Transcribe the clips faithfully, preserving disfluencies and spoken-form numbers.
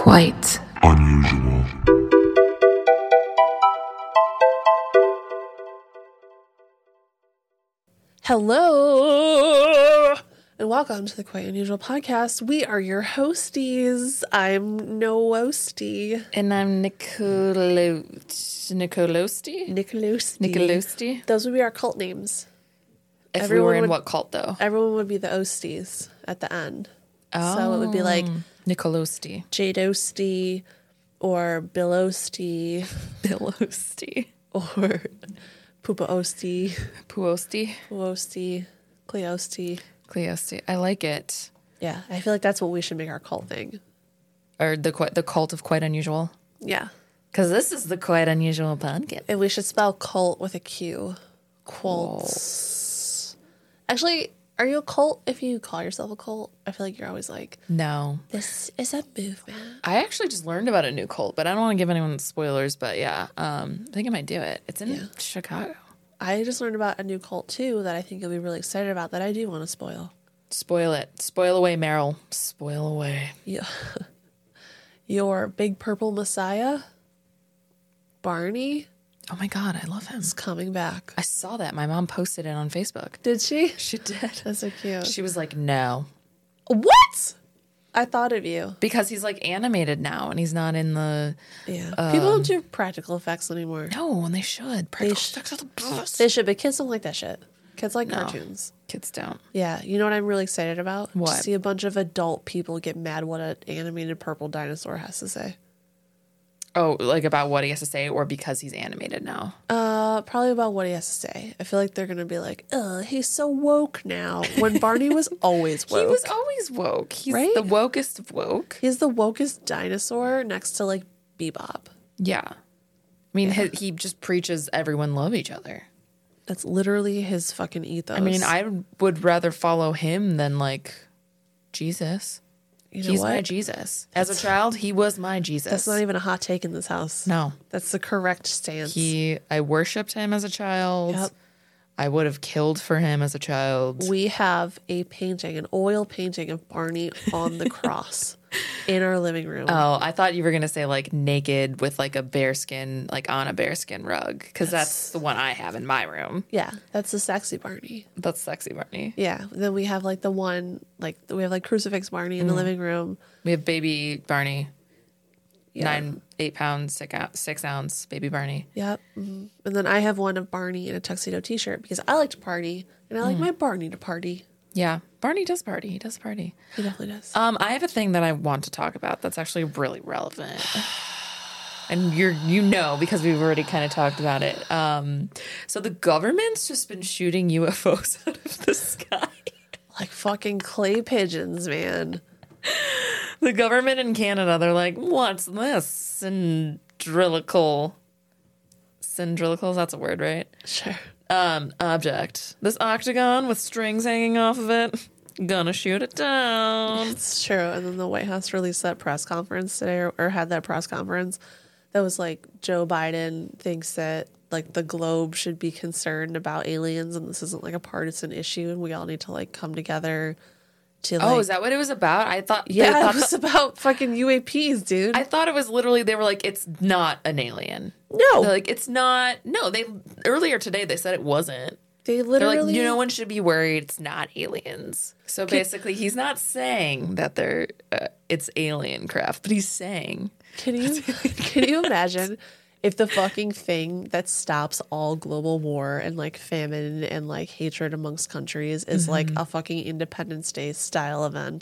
quite unusual. Hello and welcome to the Quite Unusual Podcast. We are your hosties. I'm Noosty. And I'm Nicolo... Nicolosti? Nicolosti. Nicolosti? Those would be our cult names. If Everyone we were in would- what cult, though? Everyone would be the Osties at the end. Oh. So it would be like Nicolosti. Jadosty or Billosty Billosty. or Pupaosty, Puosti. Puosty, Cleosty. Cleosti. I like it. Yeah, I feel like that's what we should make our cult thing. Or the qui- the cult of Quite Unusual. Yeah. Because this is the Quite Unusual podcast. And we should spell cult with a Q. Quults. Actually, are you a cult if you call yourself a cult? I feel like you're always like, No. this is a movement. I actually just learned about a new cult, but I don't want to give anyone spoilers, but yeah. Um, I think I might do it. It's in Yeah. Chicago. I just learned about a new cult too that I think you'll be really excited about that I do want to spoil. Spoil it. Spoil away, Meryl. Spoil away. Yeah. Your big purple messiah, Barney, Oh my God, I love him. is coming back. I saw that. My mom posted it on Facebook. Did she? She did. That's so cute. She was like, no. What? I thought of you. Because he's like animated now and he's not in the. Yeah. People don't do practical effects anymore. No, and they should. Practical sh- effects are the best. They should, but kids don't like that shit. Kids like No. cartoons. Kids don't. Yeah, you know what I'm really excited about? What? To see a bunch of adult people get mad what an animated purple dinosaur has to say. Oh, like about what he has to say or because he's animated now? Uh, probably about what he has to say. I feel like they're gonna be like, "Ugh, he's so woke now." When Barney was always woke. He was always woke. He's Right? the wokest of woke. He's the wokest dinosaur next to like Bebop. Yeah. I mean, he, he just preaches everyone love each other. That's literally his fucking ethos. I mean, I would rather follow him than like Jesus. you know He's what? my Jesus. As a child, he was my Jesus. That's not even a hot take in this house. No. That's the correct stance. He, I worshipped him as a child. Yep. I would have killed for him as a child. We have a painting, an oil painting of Barney on the cross in our living room. Oh, I thought you were going to say like naked with like a bearskin, like on a bearskin rug. Because that's the one I have in my room. Yeah, that's the sexy Barney. That's sexy, Barney. Yeah. Then we have like the one, like we have like crucifix Barney in Mm. the living room. We have baby Barney. Yeah. Nine, eight pounds, six, ou- six ounce baby Barney. Yep. hmm And then I have one of Barney in a tuxedo T-shirt because I like to party and I like Mm. my Barney to party. Yeah. Barney does party. He does party. He definitely does. Um, I have a thing that I want to talk about that's actually really relevant. And you're, you know, because we've already kind of talked about it. Um, so the government's just been shooting U F Os out of the sky. Like fucking clay pigeons, man. The government in Canada, they're like, what's this? Cylindrical. Cylindrical, that's a word, right? Sure. Um, object. This octagon with strings hanging off of it. Gonna shoot it down. It's true. And then the White House released that press conference today, or, or had that press conference that was like Joe Biden thinks that like the globe should be concerned about aliens and this isn't like a partisan issue and we all need to like come together to like. Oh, is that what it was about? I thought. they Yeah, thought it was about fucking U A Ps, dude. I thought it was literally they were like, it's not an alien. no, They're like, it's not. No, they earlier today they said it wasn't. they They're literally. like, you no one should be worried. It's not aliens. So basically, he's not saying that they're uh, it's alien craft, but he's saying Can you can you imagine if the fucking thing that stops all global war and like famine and like hatred amongst countries is Mm-hmm. like a fucking Independence Day style event?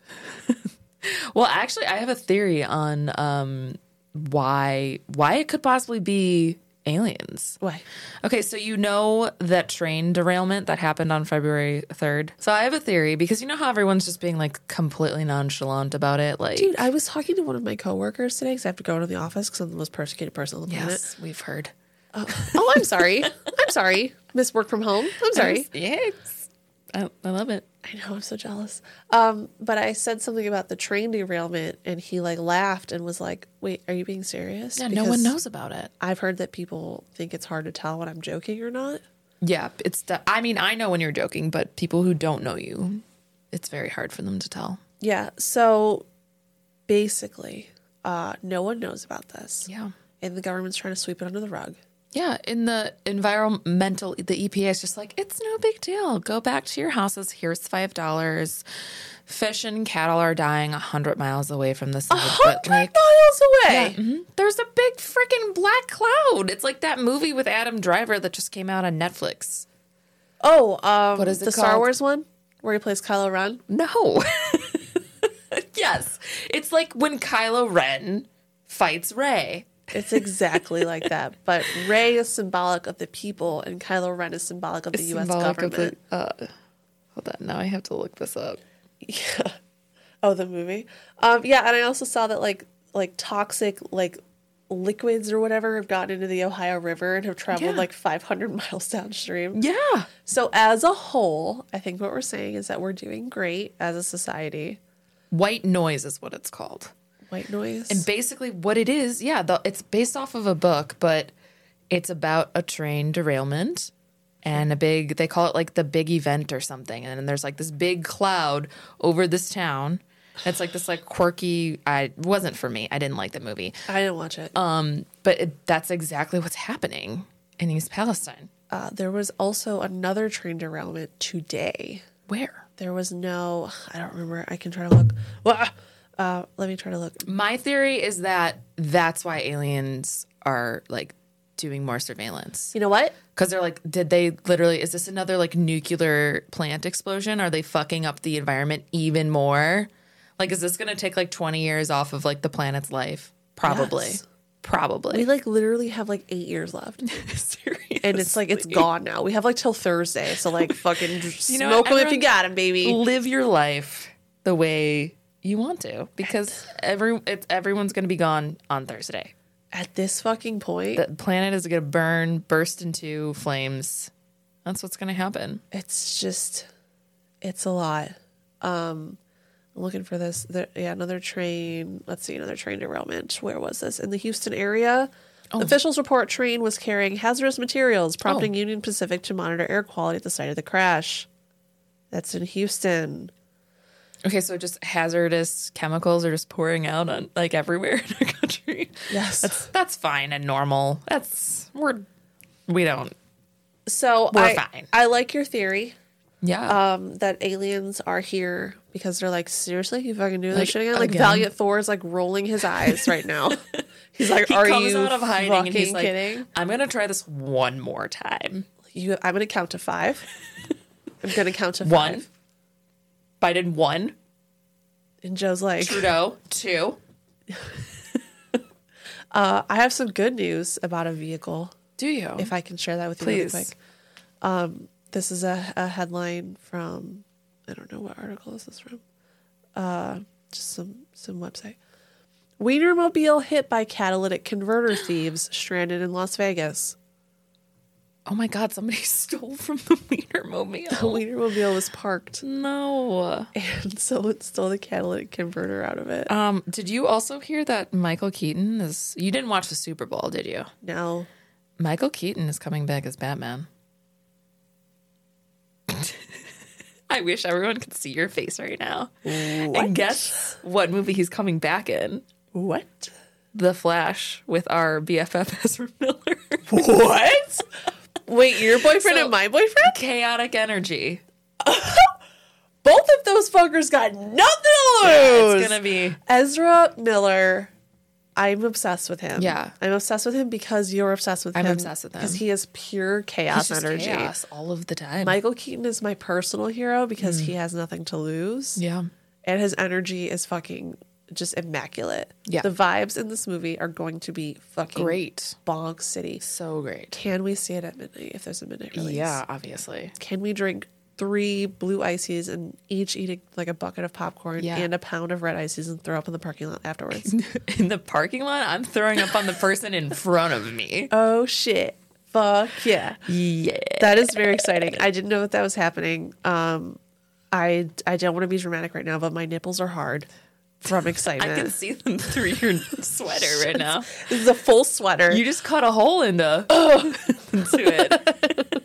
Well, actually, I have a theory on um, why why it could possibly be aliens. Why? Okay, so you know that train derailment that happened on February third. So I have a theory because you know how everyone's just being like completely nonchalant about it, like Dude, I was talking to one of my coworkers today because I have to go to the office because I'm the most persecuted person on the planet. yes, we've heard. Oh, I'm sorry. I'm sorry. Miss Work from Home. I'm sorry. Yeah, it's, I, I love it. I know, I'm so jealous. Um, but I said something about the train derailment and he like laughed and was like, wait, are you being serious? Yeah, no one Because knows about it. I've heard that people think it's hard to tell when I'm joking or not. Yeah, it's. De- I mean, I know when you're joking, but people who don't know you, it's very hard for them to tell. Yeah. So basically, uh, no one knows about this. Yeah. And the government's trying to sweep it under the rug. Yeah, in the environmental, the E P A is just like, it's no big deal. Go back to your houses. Here's five dollars. Fish and cattle are dying a hundred miles away from the side. A hundred but like, miles away. yeah, mhm. There's a big freaking black cloud. It's like that movie with Adam Driver that just came out on Netflix. Oh, um, What is it the Star called? Wars one where he plays Kylo Ren? No. Yes, it's like when Kylo Ren fights Rey. It's exactly like that. But Rey is symbolic of the people, and Kylo Ren is symbolic of the U S Symbolic of government. the- uh, hold on, now I have to look this up. Yeah. Oh, the movie. Um, yeah, and I also saw that like like toxic like liquids or whatever have gotten into the Ohio River and have traveled Yeah. like five hundred miles downstream. Yeah. So as a whole, I think what we're saying is that we're doing great as a society. White noise is what it's called. White noise. And basically what it is, yeah, the, it's based off of a book, but it's about a train derailment and a big, they call it like the big event or something. And then there's like this big cloud over this town. It's like this like quirky, I wasn't for me. I didn't like the movie. I didn't watch it. Um, but it, that's exactly what's happening in East Palestine. Uh, there was also another train derailment today. Where? There was no, I don't remember. I can try to look. Well, uh, let me try to look. My theory is that that's why aliens are like doing more surveillance. You know what? Because they're like, did they literally, is this another like nuclear plant explosion? Are they fucking up the environment even more? Like, is this going to take like twenty years off of like the planet's life? Probably. Yes. Probably. We like literally have like eight years left. Seriously. And it's like, it's gone now. We have like till Thursday. So like fucking You know smoke what? them if you Everyone- got them, baby. Live your life the way you want to, because every it's, everyone's going to be gone on Thursday. At this fucking point, The planet is going to burn, burst into flames. That's what's going to happen. it's just, it's a lot. Um, I'm looking for this. There, yeah, another train. Let's see, another train derailment. Where was this? In the Houston area. Officials report train was carrying hazardous materials, prompting Oh. Union Pacific to monitor air quality at the site of the crash. That's in Houston. Okay, so just hazardous chemicals are just pouring out on like everywhere in our country. Yes. That's that's fine and normal. That's we're we don't. So We're I, fine. I like your theory. Yeah. Um, that aliens are here because they're like, seriously, you fucking doing Like, this shit again? Like again? Valiant Thor is like rolling his eyes right now. He's like, he are comes you out of hiding fucking and he's like, kidding? I'm gonna try this one more time. You, I'm gonna count to five. I'm gonna count to One. five. Biden one. And Joe's like, Trudeau two. uh, I have some good news about a vehicle. Do you? If I can share that with you really Please. quick. Um, this is a, a headline from, I don't know what article is this from. Uh, just some some website. Wienermobile hit by catalytic converter thieves stranded in Las Vegas. Oh my God! Somebody stole from the Wienermobile. The Wienermobile was parked, No. and someone stole the catalytic converter out of it. Um. Did you also hear that Michael Keaton is? You didn't watch the Super Bowl, did you? Now, Michael Keaton is coming back as Batman. I wish everyone could see your face right now. And guess what movie he's coming back in? what? The Flash with our B F F Ezra Miller. What? Wait, your boyfriend So- and my boyfriend? Chaotic energy. Both of those fuckers got nothing to lose. Yeah, it's gonna be Ezra Miller. I'm obsessed with him. Yeah. I'm obsessed with him because you're obsessed with I'm him. obsessed with him. Because he is pure chaos it's just energy. chaos all of the time. Michael Keaton is my personal hero because he has nothing to lose. yeah. And his energy is fucking just immaculate. Yeah. The vibes in this movie are going to be fucking Great. bonk city. So great. Can we see it at midnight if there's a midnight release? Yeah, obviously. Can we drink three blue ices and each eat a, like a bucket of popcorn Yeah. and a pound of red ices and throw up in the parking lot afterwards? In the parking lot, I'm throwing up on the person in front of me. Oh shit. Fuck yeah. Yeah. That is very exciting. I didn't know that that was happening. Um I I don't want to be dramatic right now, but my nipples are hard from I excitement. can see them through your sweater right now. This is a full sweater. You just cut a hole into, into it.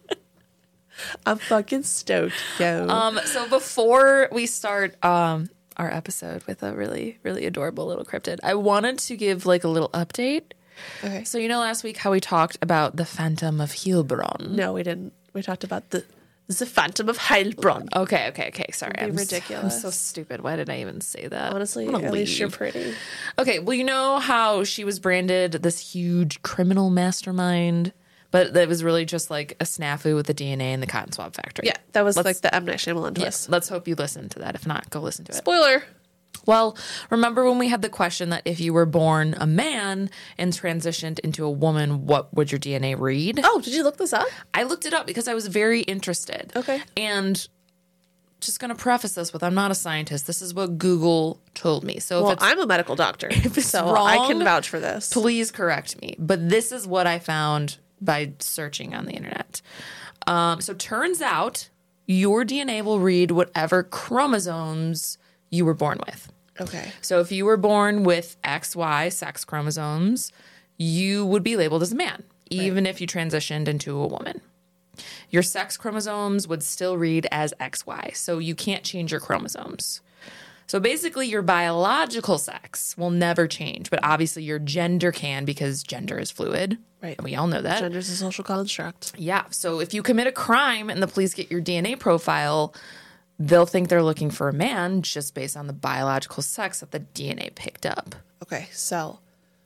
I'm fucking stoked, yo. Um, so before we start um, our episode with a really, really adorable little cryptid. I wanted to give like a little update. Okay. So you know last week how we talked about the Phantom of Heilbronn? No, we didn't. We talked about the the Phantom of Heilbronn. Okay, okay, okay. Sorry. Be I'm ridiculous. S- I'm so stupid. Why did I even say that? Honestly, I'm gonna at least leave. you're pretty. Okay, well, you know how she was branded this huge criminal mastermind, but that was really just like a snafu with the D N A in the cotton swab factory. Yeah, that was Let's- like the M. Night Shyamalan Yes, twist. let's hope you listened to that. If not, go listen to it. Spoiler. Well, remember when we had the question that if you were born a man and transitioned into a woman, what would your D N A read? Oh, did you look this up? I looked it up because I was very interested. Okay. And just going to preface this with I'm not a scientist. This is what Google told me. So Well, if it's I'm a medical doctor, it's so I can wrong, vouch for this. please correct me. But this is what I found by searching on the internet. Um, so turns out your D N A will read whatever chromosomes you were born with. Okay. So if you were born with X Y sex chromosomes, you would be labeled as a man, even if you transitioned into a woman. Your sex chromosomes would still read as X Y, so you can't change your chromosomes. So basically, your biological sex will never change, but obviously your gender can because gender is fluid. Right. And we all know that. Gender's a social construct. Yeah. So if you commit a crime and the police get your D N A profile, they'll think they're looking for a man just based on the biological sex that the D N A picked up. Okay, so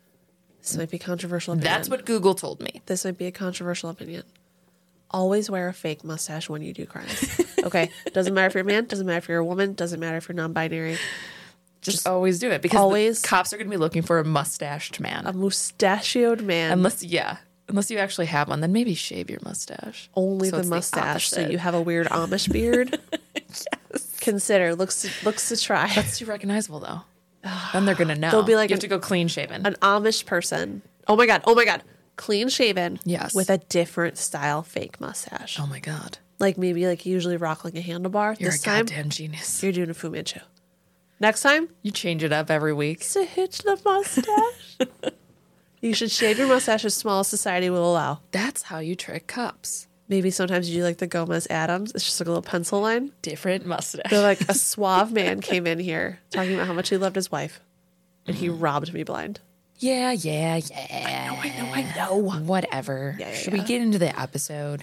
this might be controversial opinion. That's what Google told me. This might be a controversial opinion. Always wear a fake mustache when you do crimes. Okay? Doesn't matter if you're a man, doesn't matter if you're a woman, doesn't matter if you're non-binary. Just, always do it because always- the cops are going to be looking for a mustached man. A mustachioed man. unless, yeah, unless you actually have one, then maybe shave your mustache. only So the it's mustache. so opposite. you have a weird Amish beard. Yes. Consider. Looks to, looks to try. That's too recognizable though. Then they're going to know. They'll be like you have an- to go clean shaven. An Amish person. Oh my god. Oh my god. Clean shaven. Yes. With a different style fake mustache. Oh my God. Like maybe like you usually rock like a handlebar. You're this a time goddamn genius. you're doing a Fu Manchu. Next time, You change it up every week. it's a Hitler mustache. You should shave your mustache as small as society will allow. That's how you trick cops. Maybe sometimes you do like the Gomez Adams. It's just like a little pencil line. Different mustache. They're like a suave man came in here talking about how much he loved his wife, and he robbed me blind. Yeah, yeah, yeah. I know, I know, I know. Whatever. Yeah, yeah, Should yeah. we get into the episode?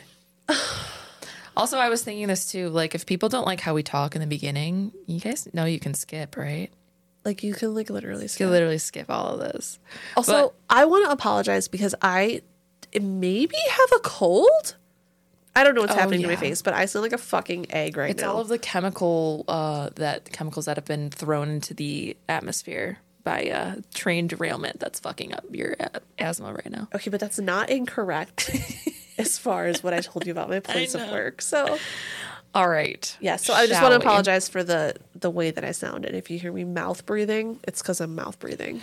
Also, I was thinking this too. Like, if people don't like how we talk in the beginning, you guys know you can skip, right? Like you can like literally. You skip. can literally skip all of this. Also, But- I want to apologize because I maybe have a cold. I don't know what's Oh, happening to yeah. my face, but I sound like a fucking egg right It's now. all of the chemical uh, that chemicals that have been thrown into the atmosphere by uh, train derailment that's fucking up your uh, asthma right now. Okay, but that's not incorrect as far as what I told you about my place of know. work. So, All right. yeah, so I just Shall want to we? apologize for the the way that I sounded. If you hear me mouth breathing, it's because I'm mouth breathing.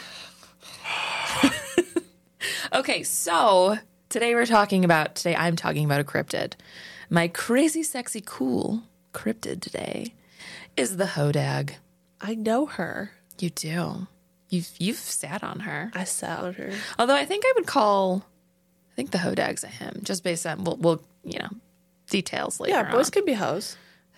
Okay, so today we're talking about, today I'm talking about a cryptid. My crazy, sexy, cool cryptid today is the Hodag. I know her. You do. You've, you've sat on her. I sat on her. Although I think I would call, I think the Hodag's a him, just based on, we'll, we'll you know, details later Yeah, boys on. can be hoes.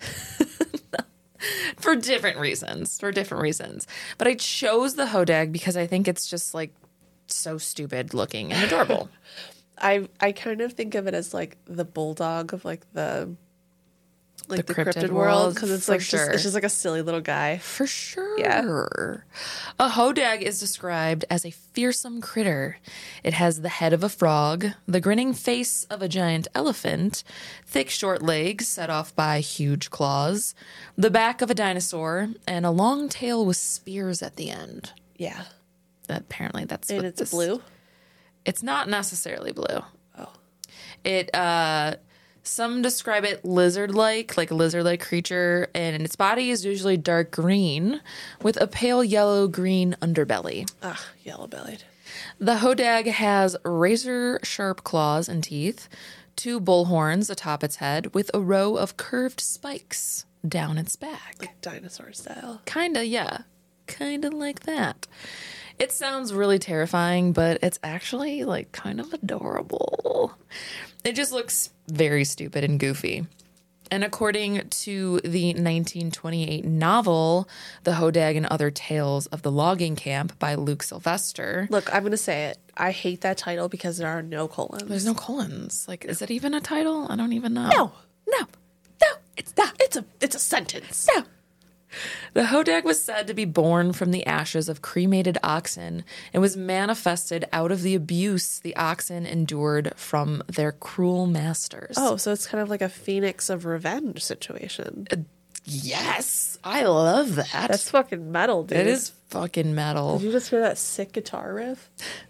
For different reasons. For different reasons. But I chose the Hodag because I think it's just like so stupid looking and adorable. I I kind of think of it as like the bulldog of like the like The the, cryptid cryptid, world world, because it's for like just, sure. it's just like a silly little guy. For sure. Yeah. A hodag is described as a fearsome critter. It has the head of a frog, the grinning face of a giant elephant, thick short legs set off by huge claws, the back of a dinosaur, and a long tail with spears at the end. Yeah, Apparently that's and what it's this- blue. It's not necessarily blue. Oh, It uh some describe it lizard-like, like a lizard-like creature, and its body is usually dark green with a pale yellow-green underbelly. ah, yellow bellied. The hodag has razor-sharp claws and teeth, two bull horns atop its head, with a row of curved spikes down its back. Like dinosaur style. Kinda, yeah. Kinda like that. It sounds really terrifying, but it's actually, like, kind of adorable. It just looks very stupid and goofy. And according to the nineteen twenty-eight novel, The Hodag and Other Tales of the Logging Camp by Luke Sylvester. Look, I'm going to say it. I hate that title because there are no colons. There's no colons. Like, is it even a title? I don't even know. No. No. No. It's not. It's a it's a sentence. No. The Hodag was said to be born from the ashes of cremated oxen and was manifested out of the abuse the oxen endured from their cruel masters. Oh, so it's kind of like a Phoenix of Revenge situation. Yes. I love that. That's fucking metal, dude. It is fucking metal. Did you just hear that sick guitar riff?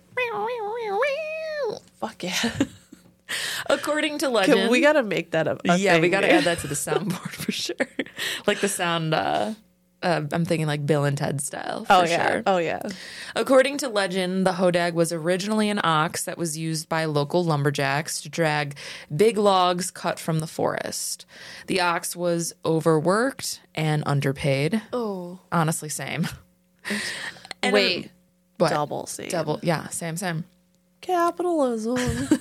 Fuck yeah. According to legend, Can, we gotta make that a, a yeah, thing, we gotta dude. add that to the soundboard for sure. Like the sound. Uh, uh, I'm thinking like Bill and Ted style. For Oh yeah. sure. Oh yeah. According to legend, the Hodag was originally an ox that was used by local lumberjacks to drag big logs cut from the forest. The ox was overworked and underpaid. Oh. Honestly, same. And Wait. what? Double same. Double. Yeah, same, same. Capitalism.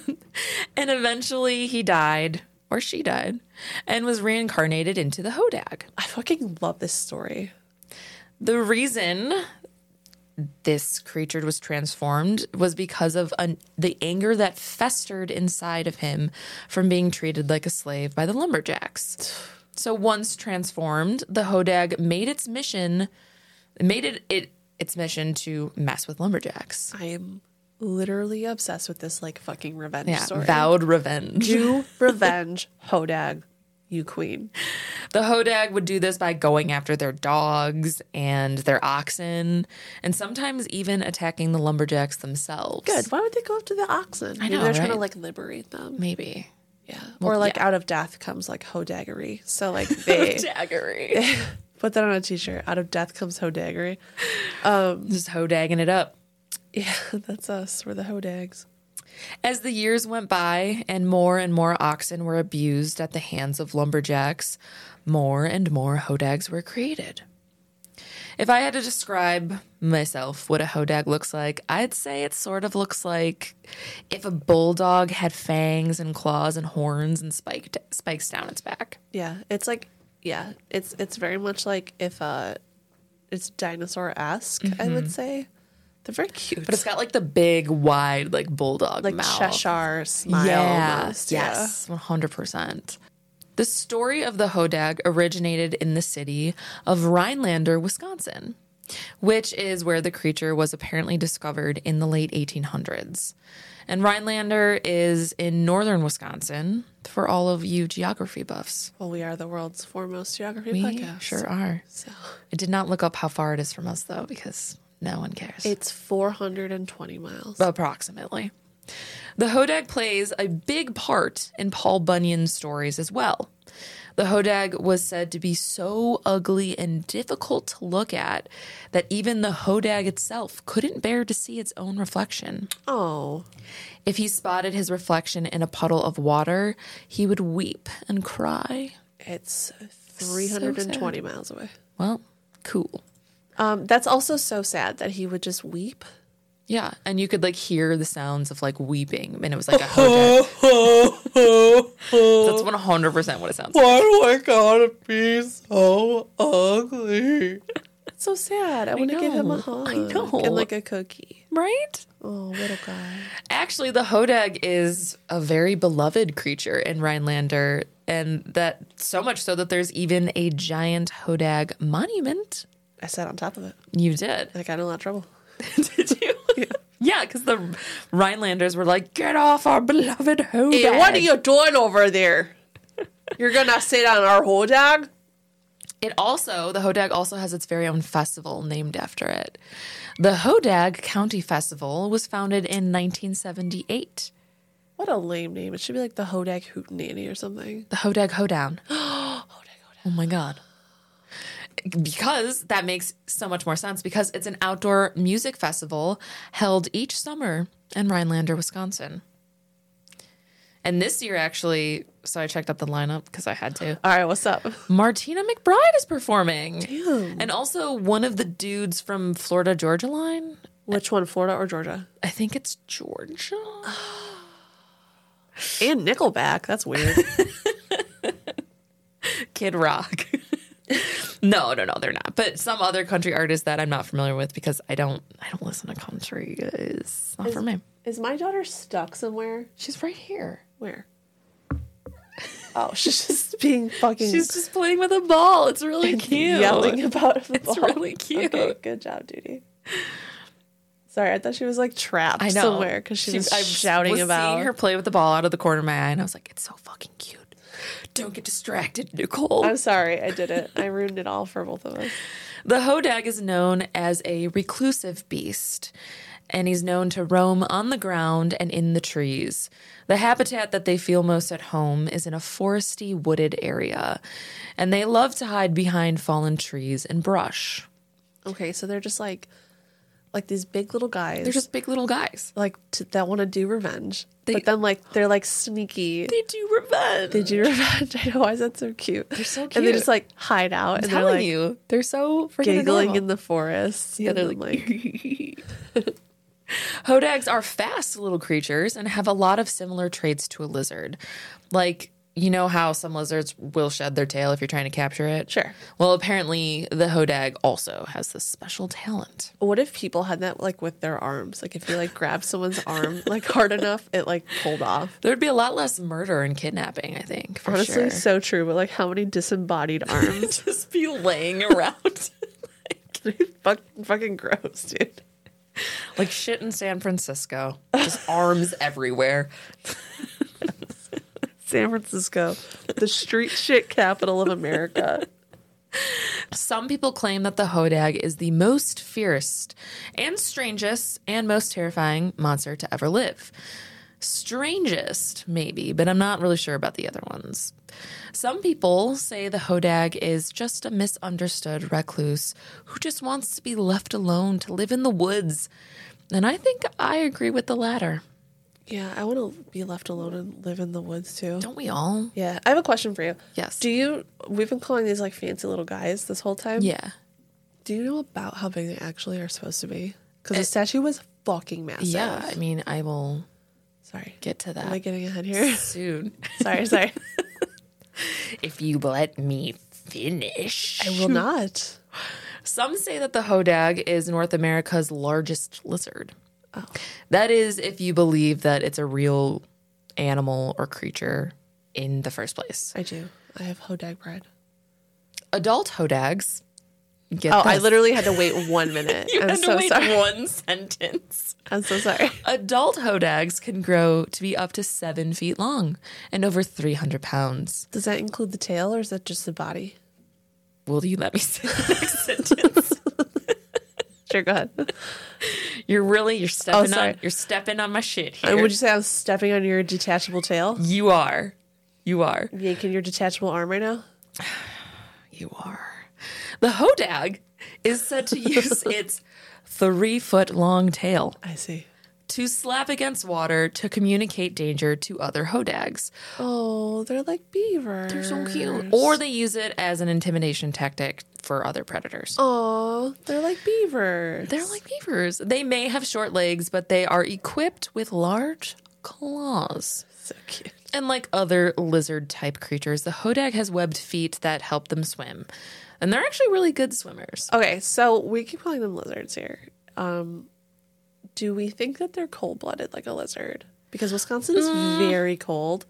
And eventually he died, or she died, and was reincarnated into the Hodag. I fucking love this story. The reason this creature was transformed was because of an, the anger that festered inside of him from being treated like a slave by the lumberjacks. So once transformed, the Hodag made its mission, made it, it its mission to mess with lumberjacks. I am literally obsessed with this like fucking revenge Yeah, story. vowed revenge. Do revenge, Hodag, you queen. The Hodag would do this by going after their dogs and their oxen, and sometimes even attacking the lumberjacks themselves. Good. Why would they go after the oxen? I Maybe know, they're trying to right? like liberate them. Maybe. Yeah. Well, or like yeah. out of death comes like Hodaggery. So like they Daggery. put that on a t-shirt. Out of death comes Hodaggery. Just Hodagging it up. Yeah, that's us. We're the Hodags. As the years went by and more and more oxen were abused at the hands of lumberjacks, more and more Hodags were created. If I had to describe myself what a Hodag looks like, I'd say it sort of looks like if a bulldog had fangs and claws and horns and spiked, spikes down its back. Yeah, it's like yeah, it's it's very much like if uh it's dinosaur-esque, I would say. They're very cute. But it's got like the big, wide, like bulldog like mouth. Cheshire smile Yeah, almost. yes, one hundred percent. The story of the Hodag originated in the city of Rhinelander, Wisconsin, which is where the creature was apparently discovered in the late eighteen hundreds. And Rhinelander is in northern Wisconsin for all of you geography buffs. Well, we are the world's foremost geography We podcast. sure are. So I did not look up how far it is from us, though, because no one cares. it's four hundred twenty miles. Approximately. The Hodag plays a big part in Paul Bunyan's stories as well. The Hodag was said to be so ugly and difficult to look at that even the Hodag itself couldn't bear to see its own reflection. Oh, If he spotted his reflection in a puddle of water, he would weep and cry. it's three hundred twenty miles away. Well, cool. Um, that's also so sad that he would just weep. Yeah, and you could like hear the sounds of like weeping, and it was like a Hodag. That's one hundred percent what it sounds like. Why do I gotta be so ugly? It's so sad. I, want to give him a know. hug. I know. And like a cookie. Right? Oh, little guy. Actually, the Hodag is a very beloved creature in Rhinelander, and that so much so that there's even a giant Hodag monument. I sat on top of it. You did. I got in a lot of trouble. Did you? Yeah, because the Rhinelanders were like, get off our beloved Hodag. Hey, what are you doing over there? You're gonna sit on our Hodag? It also, the Hodag also has its very own festival named after it. The Hodag County Festival was founded in nineteen seventy-eight. What a lame name. It should be like the Hodag Hootenanny or something. The Hodag Hoedown. Hodag Hodag. Oh my God. Because that makes so much more sense because it's an outdoor music festival held each summer in Rhinelander, Wisconsin. And this year, actually, so I checked out the lineup because I had to. All right, what's up? Martina McBride is performing. Damn. And also one of the dudes from Florida Georgia Line. Which one, Florida or Georgia? I think it's Georgia. And Nickelback. That's weird. Kid Rock. No, no, no, they're not. But some other country artists that I'm not familiar with because I don't I don't listen to country. It's not is, for me. Is my daughter stuck somewhere? She's right here. Where? Oh, she's just being fucking... She's just playing with a ball. It's really cute. Yelling about the It's ball. really cute. Okay, good job, Duty. Sorry, I thought she was like trapped I know. somewhere because she, She- was I shouting was about... seeing her play with the ball out of the corner of my eye, and I was like, it's so fucking cute. Don't get distracted, Nicole. I'm sorry, I did it. I ruined it all for both of us. The hodag is known as a reclusive beast, and he's known to roam on the ground and in the trees. The habitat that they feel most at home is in a foresty, wooded area, and they love to hide behind fallen trees and brush. Okay, so they're just like... Like these big little guys. They're just big little guys. like t- that want to do revenge. They- but then like they're like sneaky. They do revenge. They do revenge. I know, why is that so cute? They're so And they cute. just like hide out I'm and they're telling like you, they're so freaking giggling adorable. in the forest. Yeah, and they're then, like, hodags are fast little creatures and have a lot of similar traits to a lizard. Like, you know how some lizards will shed their tail if you're trying to capture it? Sure. Well, apparently the hodag also has this special talent. what if people had that like with their arms? Like if you like grabbed someone's arm like hard enough, it like pulled off. There'd be a lot less murder and kidnapping, I think, for Honestly, sure. so true. But like how many disembodied arms? Just be laying around. Fuck, fucking gross, dude. Like shit in San Francisco. Just arms everywhere. San Francisco, the street shit capital of America. Some people claim that the hodag is the most fierce and strangest and most terrifying monster to ever live. Strangest, maybe, but I'm not really sure about the other ones. Some people say the hodag is just a misunderstood recluse who just wants to be left alone to live in the woods. And I think I agree with the latter. Yeah, I want to be left alone and live in the woods too. Don't we all? Yeah, I have a question for you. Yes. Do you? We've been calling these like fancy little guys this whole time. Yeah. Do you know about how big they actually are supposed to be? Because the statue was fucking massive. Yeah, I mean, I will Sorry. get to that Am I getting ahead here? soon. sorry, sorry. If you let me finish. I will not. Some say that the hodag is North America's largest lizard. Oh. That is if you believe that it's a real animal or creature in the first place. I do. I have hodag bread. Adult hodags get Oh, I this. literally had to wait one minute. You I'm had to so wait sorry. one sentence. I'm so sorry. Adult hodags can grow to be up to seven feet long and over three hundred pounds. Does that include the tail or is that just the body? Will you let me say the next sentence? Sure, go ahead. You're really you're stepping sorry. on you're stepping on my shit Uh, here. Would you say I'm stepping on your detachable tail? You are. You are. Yanking your detachable arm right now? You are. The hodag is said to use its three foot long tail I see. to slap against water to communicate danger to other hodags. Oh, they're like beavers. They're so cute. Or they use it as an intimidation tactic for other predators. Oh, they're like beavers. They're like beavers. They may have short legs, but they are equipped with large claws. so cute. And like other lizard type creatures, the hodag has webbed feet that help them swim. And they're actually really good swimmers. Okay, so we keep calling them lizards here. Um, do we think that they're cold blooded like a lizard? Because Wisconsin is very cold.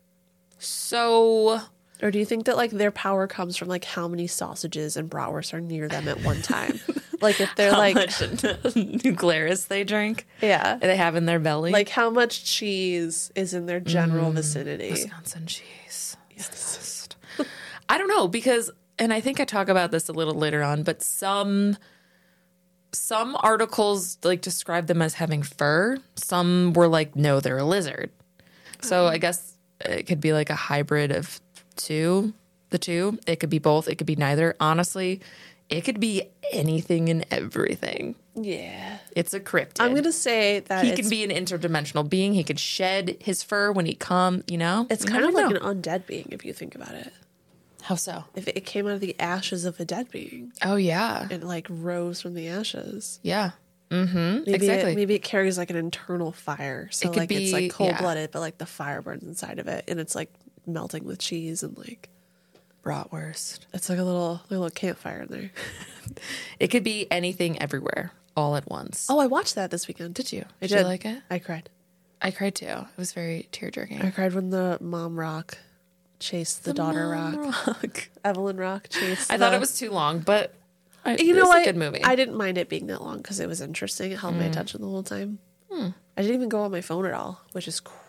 So Or do you think that like their power comes from like how many sausages and bratwursts are near them at one time? Like if they're how like much nuclearis they drink, yeah, they have in their belly. like how much cheese is in their general vicinity? Wisconsin cheese. Yes. I don't know because, and I think I talk about this a little later on, but some some articles like describe them as having fur. Some were like, no, they're a lizard. So I guess it could be like a hybrid of two, the two. It could be both. It could be neither. Honestly, it could be anything and everything. Yeah, It's a cryptid. I'm gonna say that He it's, can be an interdimensional being. He could shed his fur when he comes, you know? it's You kind of never like know. an undead being if you think about it. How so? If it came out of the ashes of a dead being, Oh, yeah. it like rose from the ashes. Yeah. Mm-hmm. Maybe Exactly. it, maybe it carries like an internal fire, so It could like it's be- like yeah. cold blooded, but like the fire burns inside of it, and it's like melting with cheese and like Bratwurst. It's like a little, a little campfire in there. It could be anything everywhere all at once. Oh, I watched that this weekend. Did you? I Did did. you like it? I cried. I cried too. It was very tear-jerking. I cried when the mom rock chased the, daughter Mom rock. Rock. Evelyn Rock chased I the, thought it was too long, but I, You it know was what? a good movie. I didn't mind it being that long because it was interesting. It held my attention the whole time. I didn't even go on my phone at all, which is crazy.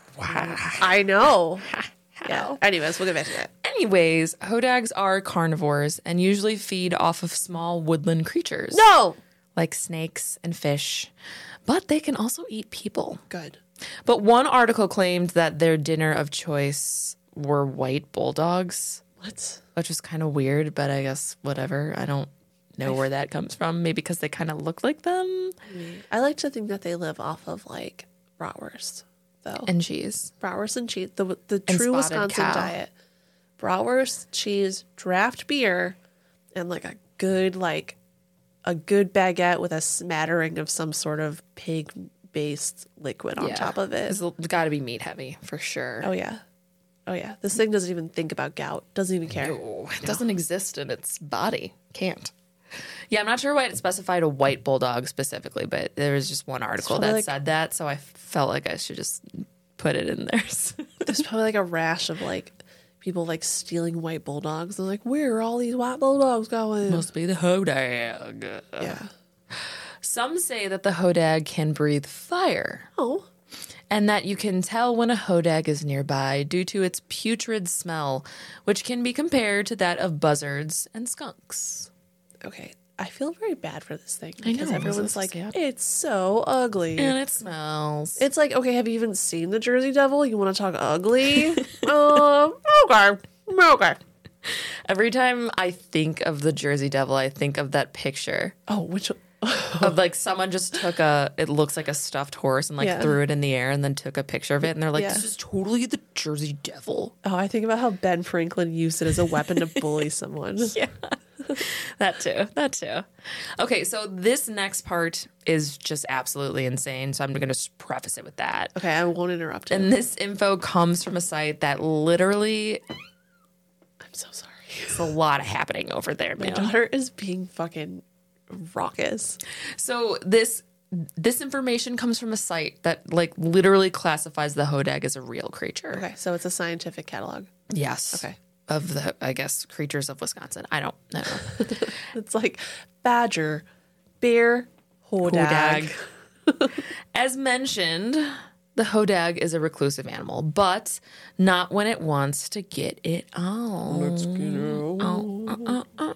I know. Yeah. Anyways, we'll get back to that. Anyways, hodags are carnivores and usually feed off of small woodland creatures. No. Like snakes and fish. But they can also eat people. Good. But one article claimed that their dinner of choice were white bulldogs, What? which is kind of weird, but I guess whatever. I don't know where that comes from. Maybe because they kind of look like them. I like to think that they live off of like bratwurst, though. And cheese. Bratwurst and cheese, the the And true spotted Wisconsin cow. diet. Bratwurst, cheese, draft beer, and like a good like a good baguette with a smattering of some sort of pig based liquid on top of it. It's got to be meat heavy for sure. Oh yeah. Oh yeah. This thing doesn't even think about gout. Doesn't even care. No, it doesn't exist in its body. Can't. Yeah, I'm not sure why it specified a white bulldog specifically, but there was just one article probably that like- said that, so I felt like I should just put it in there. There's probably like a rash of like people like stealing white bulldogs. They're like, where are all these white bulldogs going? Must be the hodag. Yeah. Some say that the hodag can breathe fire, Oh. and that you can tell when a hodag is nearby due to its putrid smell, which can be compared to that of buzzards and skunks. Okay. I feel very bad for this thing I because know, everyone's so like, sad. it's so ugly. And it smells. It's like, okay, have you even seen the Jersey Devil? You want to talk ugly? um, okay, okay. Every time I think of the Jersey Devil, I think of that picture Oh, which? of like someone just took a, it looks like a stuffed horse and like Yeah. threw it in the air and then took a picture of it. And they're like, Yeah. this is totally the Jersey Devil. Oh, I think about how Ben Franklin used it as a weapon to bully someone. Yeah. That too. That too. Okay, so this next part is just absolutely insane. So I'm going to preface it with that. Okay, I won't interrupt him. And this info comes from a site that literally, I'm so sorry. it's a lot happening over there, My man. daughter is being fucking raucous. So this this information comes from a site that like literally classifies the hodag as a real creature. Okay, so it's a scientific catalog. Yes. Okay. Of the, I guess, creatures of Wisconsin. I don't know. It's like badger, bear, hodag. Hodag. As mentioned, the hodag is a reclusive animal, but not when it wants to get it on. Let's get it.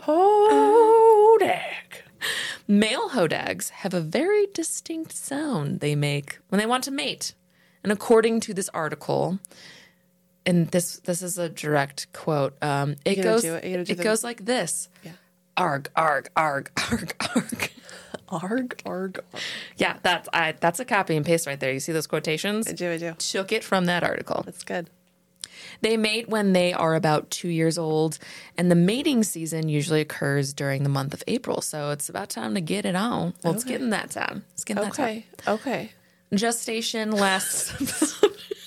Hodag. Male hodags have a very distinct sound they make when they want to mate. And according to this article, and this this is a direct quote, um, it You gotta goes do it. You gotta do it the- goes like this. Yeah. Arg, arg, arg, arg, arg. Arg, arg, arg. Yeah, that's I, that's a copy and paste right there. You see those quotations? I do, I do. Took it from that article. That's good. They mate when they are about two years old, and the mating season usually occurs during the month of April. So it's about time to get it on. Well, it's Okay. getting that time. It's getting that time. Okay, okay. Gestation lasts.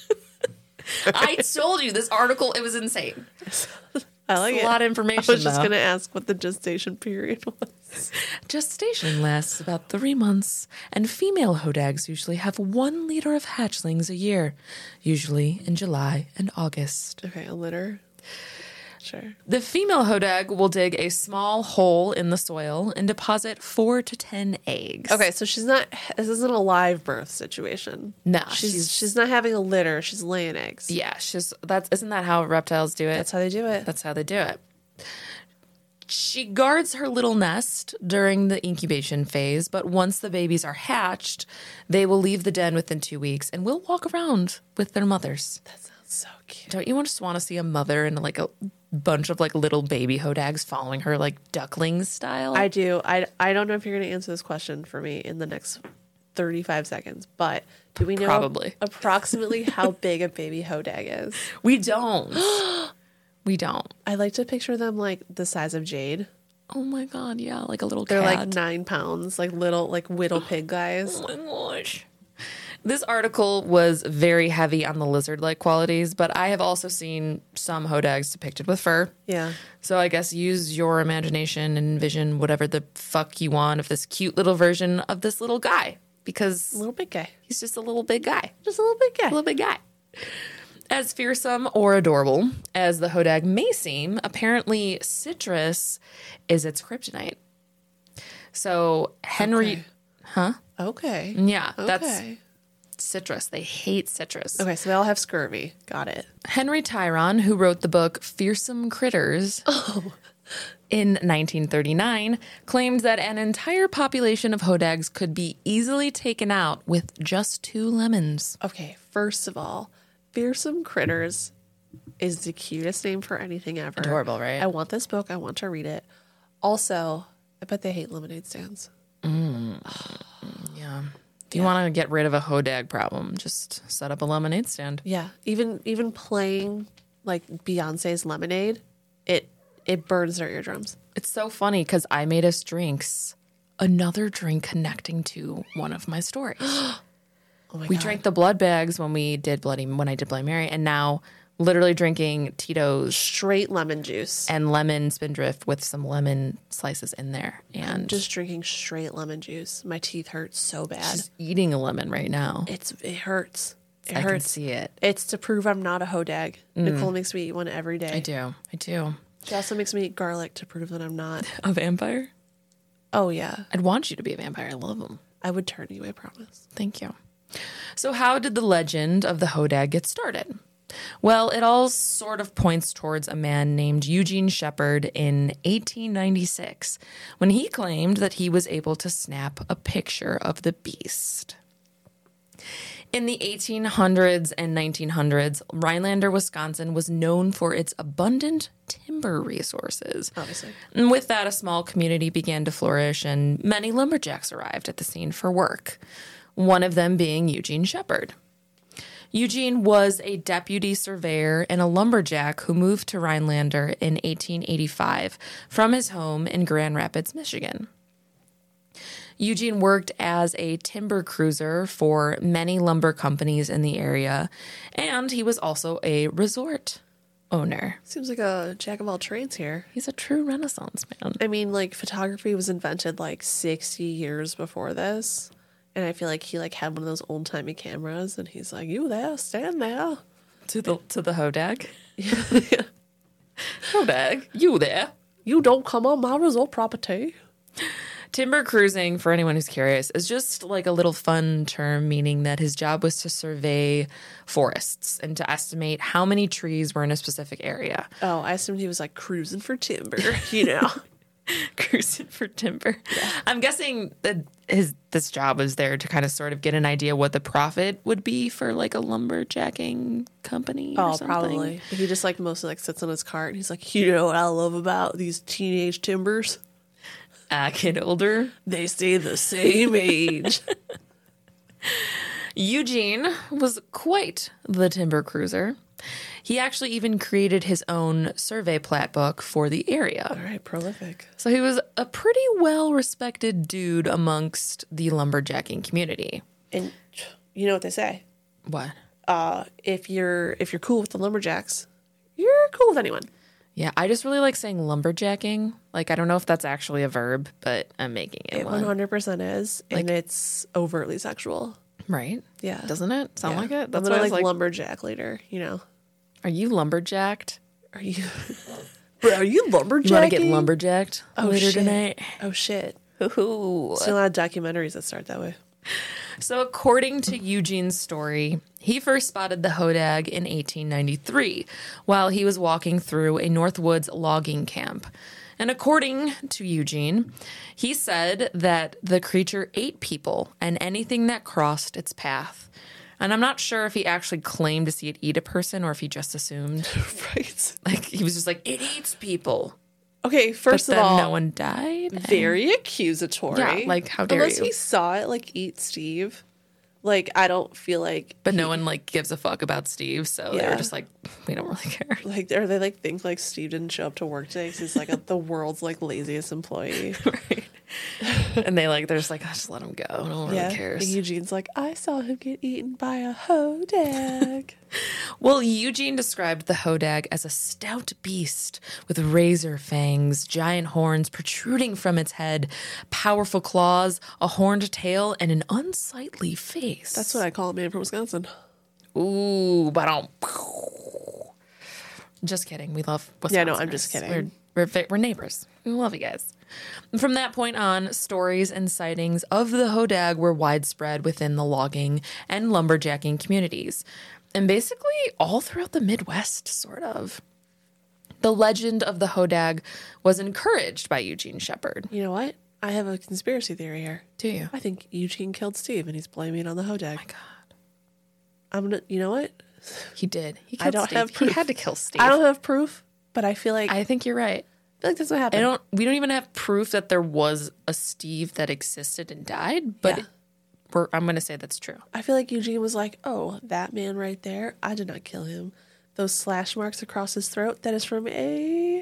I told you this article, it was insane. I like It's it. a lot of I information. was just though. going to ask what the gestation period was. Gestation lasts about three months, and female hodags usually have one liter of hatchlings a year, usually in July and August. Okay, a litter. Sure. The female hodag will dig a small hole in the soil and deposit four to ten eggs. Okay, so she's not. This isn't a live birth situation. No, she's she's- she's, not having a litter. She's laying eggs. Yeah, she's that's isn't that how reptiles do it? That's how they do it. That's how they do it. She guards her little nest during the incubation phase, but once the babies are hatched, they will leave the den within two weeks and will walk around with their mothers. That sounds so cute. Don't you just want to see a mother and like a bunch of like little baby hodags following her like ducklings style? I do. I I don't know if you're going to answer this question for me in the next thirty-five seconds, but do we know Probably. approximately how big a baby hodag is? we don't. we don't. I like to picture them like the size of Jade. Oh my god, yeah, like a little They're cat. like nine pounds, like little, like whittle pig guys. Oh my gosh. This article was very heavy on the lizard-like qualities, but I have also seen some hodags depicted with fur. Yeah. So I guess use your imagination and envision whatever the fuck you want of this cute little version of this little guy, because Little big guy. he's just a little big guy. Just a little big guy. A little big guy. As fearsome or adorable as the hodag may seem, apparently citrus is its kryptonite. So Henry, Okay. huh? Okay. Yeah, that's Okay. citrus. They hate citrus. Okay, so they all have scurvy. Got it. Henry Tyron, who wrote the book Fearsome Critters in nineteen thirty-nine, claimed that an entire population of hodags could be easily taken out with just two lemons. Okay, first of all, Fearsome Critters is the cutest name for anything ever. Adorable, right? I want this book. I want to read it. Also, I bet they hate lemonade stands. Yeah. If you want to get rid of a hodag problem, just set up a lemonade stand. Yeah, even even playing like Beyonce's Lemonade, it it burns their eardrums. It's so funny because I made us drinks, another drink connecting to one of my stories. Oh my We god. drank the blood bags when we did Bloody when I did Bloody Mary, and now literally drinking Tito's straight lemon juice. and lemon spindrift with some lemon slices in there, and just Just drinking straight lemon juice. My teeth hurt so bad. eating a lemon right now. It's it hurts. It I can hurts. see it. It's to prove I'm not a hodag. Nicole makes me eat one every day. I do. I do. She also makes me eat garlic to prove that I'm not. A vampire? Oh yeah, I'd want you to be a vampire. I love them. I would turn you. I promise. Thank you. So how did the legend of the hodag get started? Well, it all sort of points towards a man named Eugene Shepard in eighteen ninety-six, when he claimed that he was able to snap a picture of the beast. In the eighteen hundreds and nineteen hundreds, Rhinelander, Wisconsin was known for its abundant timber resources. Obviously. And with that, a small community began to flourish, and many lumberjacks arrived at the scene for work, one of them being Eugene Shepard. Eugene was a deputy surveyor and a lumberjack who moved to Rhinelander in eighteen eighty-five from his home in Grand Rapids, Michigan. Eugene worked as a timber cruiser for many lumber companies in the area, and he was also a resort owner. Seems like a jack of all trades here. He's a true Renaissance man. I mean, like photography was invented like sixty years before this, and I feel like he like had one of those old timey cameras, and he's like, "You there? Stand there." To the to the hodag. Hodag, you there? You don't come on my resort property. Timber cruising, for anyone who's curious, is just like a little fun term meaning that his job was to survey forests and to estimate how many trees were in a specific area. Oh, I assumed he was like cruising for timber, you know. Cruising for timber. I'm guessing that his this job was there to kind of sort of get an idea what the profit would be for like a lumberjacking company or Oh, something. probably. He just like mostly like sits on his cart and he's like, you know what I love about these teenage timbers? A kid older. They stay the same age. Eugene was quite the timber cruiser. He actually even created his own survey plat book for the area. All right, prolific. So he was a pretty well-respected dude amongst the lumberjacking community. And you know what they say? What? Uh, if you're if you're cool with the lumberjacks, you're cool with anyone. Yeah, I just really like saying lumberjacking. Like, I don't know if that's actually a verb, but I'm making it, It one. one hundred percent is, and Like- it's overtly sexual. Right? Yeah. Doesn't it sound Yeah. like it? I'm That's gonna why I was like, like, lumberjack later. You know, are you lumberjacked? are you? Bro, are you lumberjacking? You want to get lumberjacked Oh, later shit. tonight? Oh shit! Ooh. See a lot of documentaries that start that way. So, according to Eugene's story, he first spotted the hodag in eighteen ninety-three while he was walking through a Northwoods logging camp. And according to Eugene, he said that the creature ate people and anything that crossed its path. And I'm not sure if he actually claimed to see it eat a person or if he just assumed. Right. Like, he was just like, it eats people. Okay, But first of then all, no one died. very accusatory. Yeah, like, how dare Unless you. he saw it like eat Steve. Like I don't feel like. But no one, like, gives a fuck about Steve. So they Yeah. were just like, we don't really care. Like, or they like think like Steve didn't show up to work today because he's like a, the world's like laziest employee. Right. And they like, they're just like, oh, just let him go. No one Yeah. really cares. And Eugene's like, I saw him get eaten by a hodag. Well, Eugene described the hodag as a stout beast with razor fangs, giant horns protruding from its head, powerful claws, a horned tail, and an unsightly face. That's what I call a man from Wisconsin. Ooh, but I don't. Just kidding. We love Wisconsin. Yeah, no, I'm just kidding. We're, we're, fa- we're neighbors. We love you guys. From that point on, stories and sightings of the hodag were widespread within the logging and lumberjacking communities, and basically all throughout the Midwest, sort of. The legend of the hodag was encouraged by Eugene Shepard. You know what? I have a conspiracy theory here. Do you? I think Eugene killed Steve and he's blaming it on the hodag. Oh my God. I'm gonna, you know what? He did. He I killed don't Steve. have He proof. had to kill Steve. I don't have proof, but I feel like I I think you're right. feel like that's what happened. I don't. We don't even have proof that there was a Steve that existed and died, but Yeah. we're, I'm going to say that's true. I feel like Eugene was like, "Oh, that man right there, I did not kill him. Those slash marks across his throat, that is from a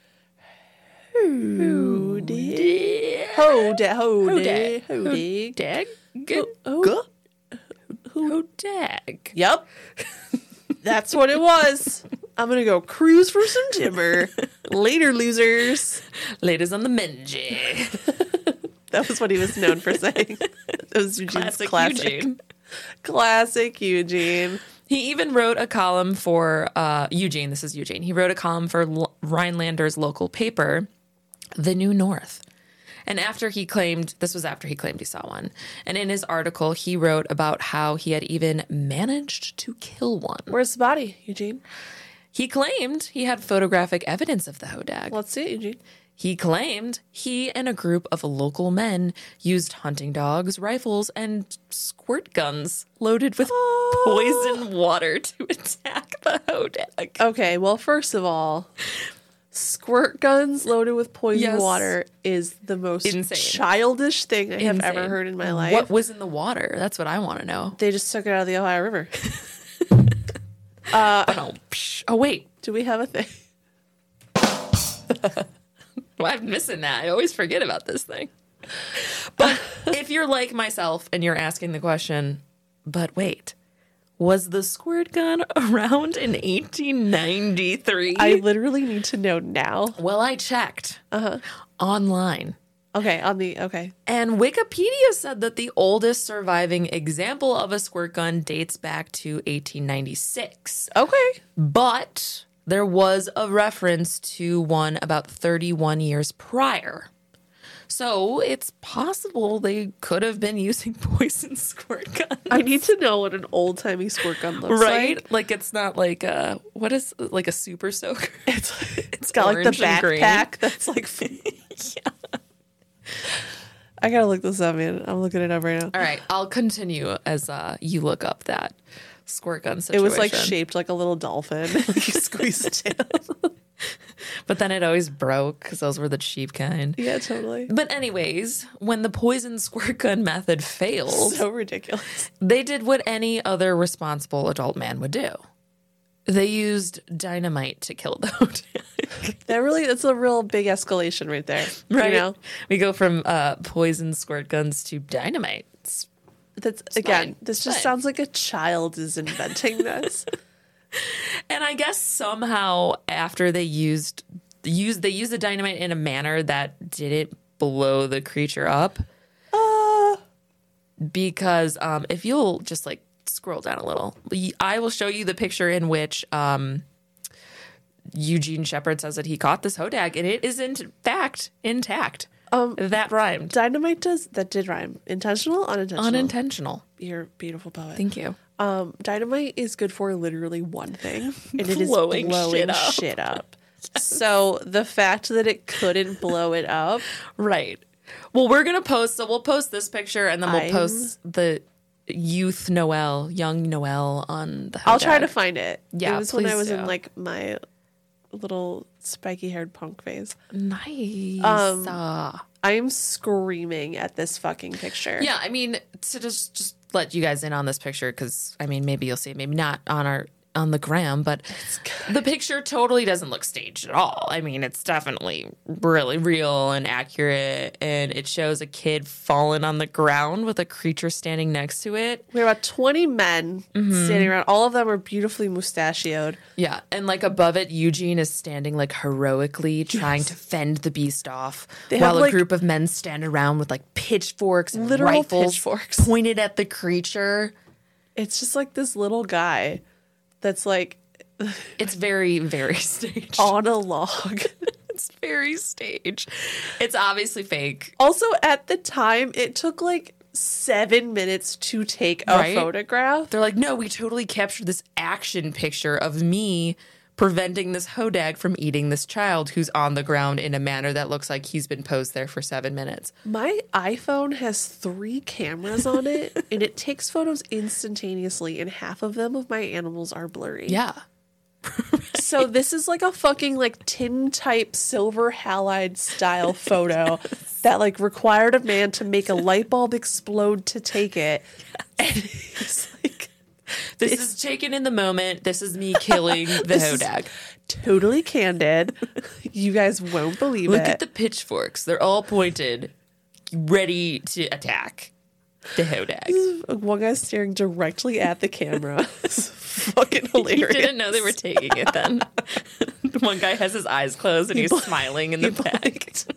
hoodie, hoodie, hoodie, hoodie, Dag? Good. Ho- Hodag. Yep, that's what it was. I'm gonna go cruise for some timber. Later, losers." Ladies on the Menji. That was what he was known for saying. That was Eugene's Classic, classic. Eugene. Classic Eugene. He even wrote a column for uh, Eugene. This is Eugene. He wrote a column for L- Rhinelander's local paper, The New North. And after he claimed, this was after he claimed he saw one. And in his article, he wrote about how he had even managed to kill one. Where's the body, Eugene? He claimed he had photographic evidence of the hodag. Let's see it, Eugene. He claimed he and a group of local men used hunting dogs, rifles, and squirt guns loaded with poison water to attack the hodag. Okay, well, first of all, squirt guns loaded with poison Yes. water is the most Insane. childish thing I have ever Insane. heard in my life. What was in the water? That's what I want to know. They just took it out of the Ohio River. Oh, psh. Oh, wait. Do we have a thing? Well, I'm missing that. I always forget about this thing. But if you're like myself and you're asking the question, but wait, was the squirt gun around in eighteen ninety-three? I literally need to know now. well, I checked Uh-huh. online. Okay, on the, okay. And Wikipedia said that the oldest surviving example of a squirt gun dates back to eighteen ninety-six. Okay. But there was a reference to one about thirty-one years prior. So it's possible they could have been using poison squirt guns. I need to know what an old-timey squirt gun looks Right? like. Like it's not like a, what is, like a super soaker? It's, it's got like the orange and green. backpack that's like... Yeah. I gotta look this up, man. I'm looking it up right now. All right, I'll continue as uh, you look up that squirt gun It situation. was like shaped like a little dolphin. Like you squeezed it in. But then it always broke because those were the cheap kind. Yeah, totally. But anyways, when the poison squirt gun method failed, So ridiculous. they did what any other responsible adult man would do. They used dynamite to kill the hodag. That really, that's a real big escalation right there. Right? You know? We go from uh, poison squirt guns to dynamite. It's- That's, again, fine. this It's just fine. sounds like a child is inventing this. And I guess somehow after they used used they used the dynamite in a manner that didn't blow the creature up. uh, Because um, if you'll just like scroll down a little, I will show you the picture in which um, Eugene Shepard says that he caught this hodag, and it is in fact intact. Um, that rhymed. dynamite does, that did rhyme. Intentional, unintentional. Unintentional. You're a beautiful poet. Thank you. Um, dynamite is good for literally one thing, and it is Blowing blowing, shit up. shit up. So the fact that it couldn't blow it up, Right. Well, we're gonna post. So we'll post this picture, and then we'll I'm- post the youth Noel, young Noel on the. I'll try hodag. to find it. Yeah, it was when I please was do. in like my little spiky haired punk phase. Nice. Um, Uh, I am screaming at this fucking picture. yeah, I mean, to just just let you guys in on this picture, because I mean, maybe you'll see it, maybe not on our on the gram, but the picture totally doesn't look staged at all. I mean, it's definitely really real and accurate, and it shows a kid fallen on the ground with a creature standing next to it. There are about twenty men Mm-hmm. standing around. All of them are beautifully mustachioed. Yeah, and like above it, Eugene is standing like heroically trying to fend the beast off, They while have, a like, group of men stand around with like pitchforks and Literal rifles pitchforks. pointed at the creature. It's just like this little guy that's like It's very, very staged. on a log. It's very staged. It's obviously fake. Also, at the time, it took like seven minutes to take a Right? photograph. They're like, no, we totally captured this action picture of me preventing this hodag from eating this child who's on the ground in a manner that looks like he's been posed there for seven minutes. My iPhone has three cameras on it, and it takes photos instantaneously, and half of them of my animals are blurry. Yeah. So this is like a fucking like tin type silver halide style photo that like required a man to make a light bulb explode to take it. And it's like This is taken in the moment. This is me killing the This is hodag. totally candid. You guys won't believe Look it. at the pitchforks. They're all pointed, ready to attack the hodag. One guy's staring directly at the camera. It's fucking He hilarious. didn't know they were taking it then. One guy has his eyes closed and He he's bl- smiling in the he back. blinked.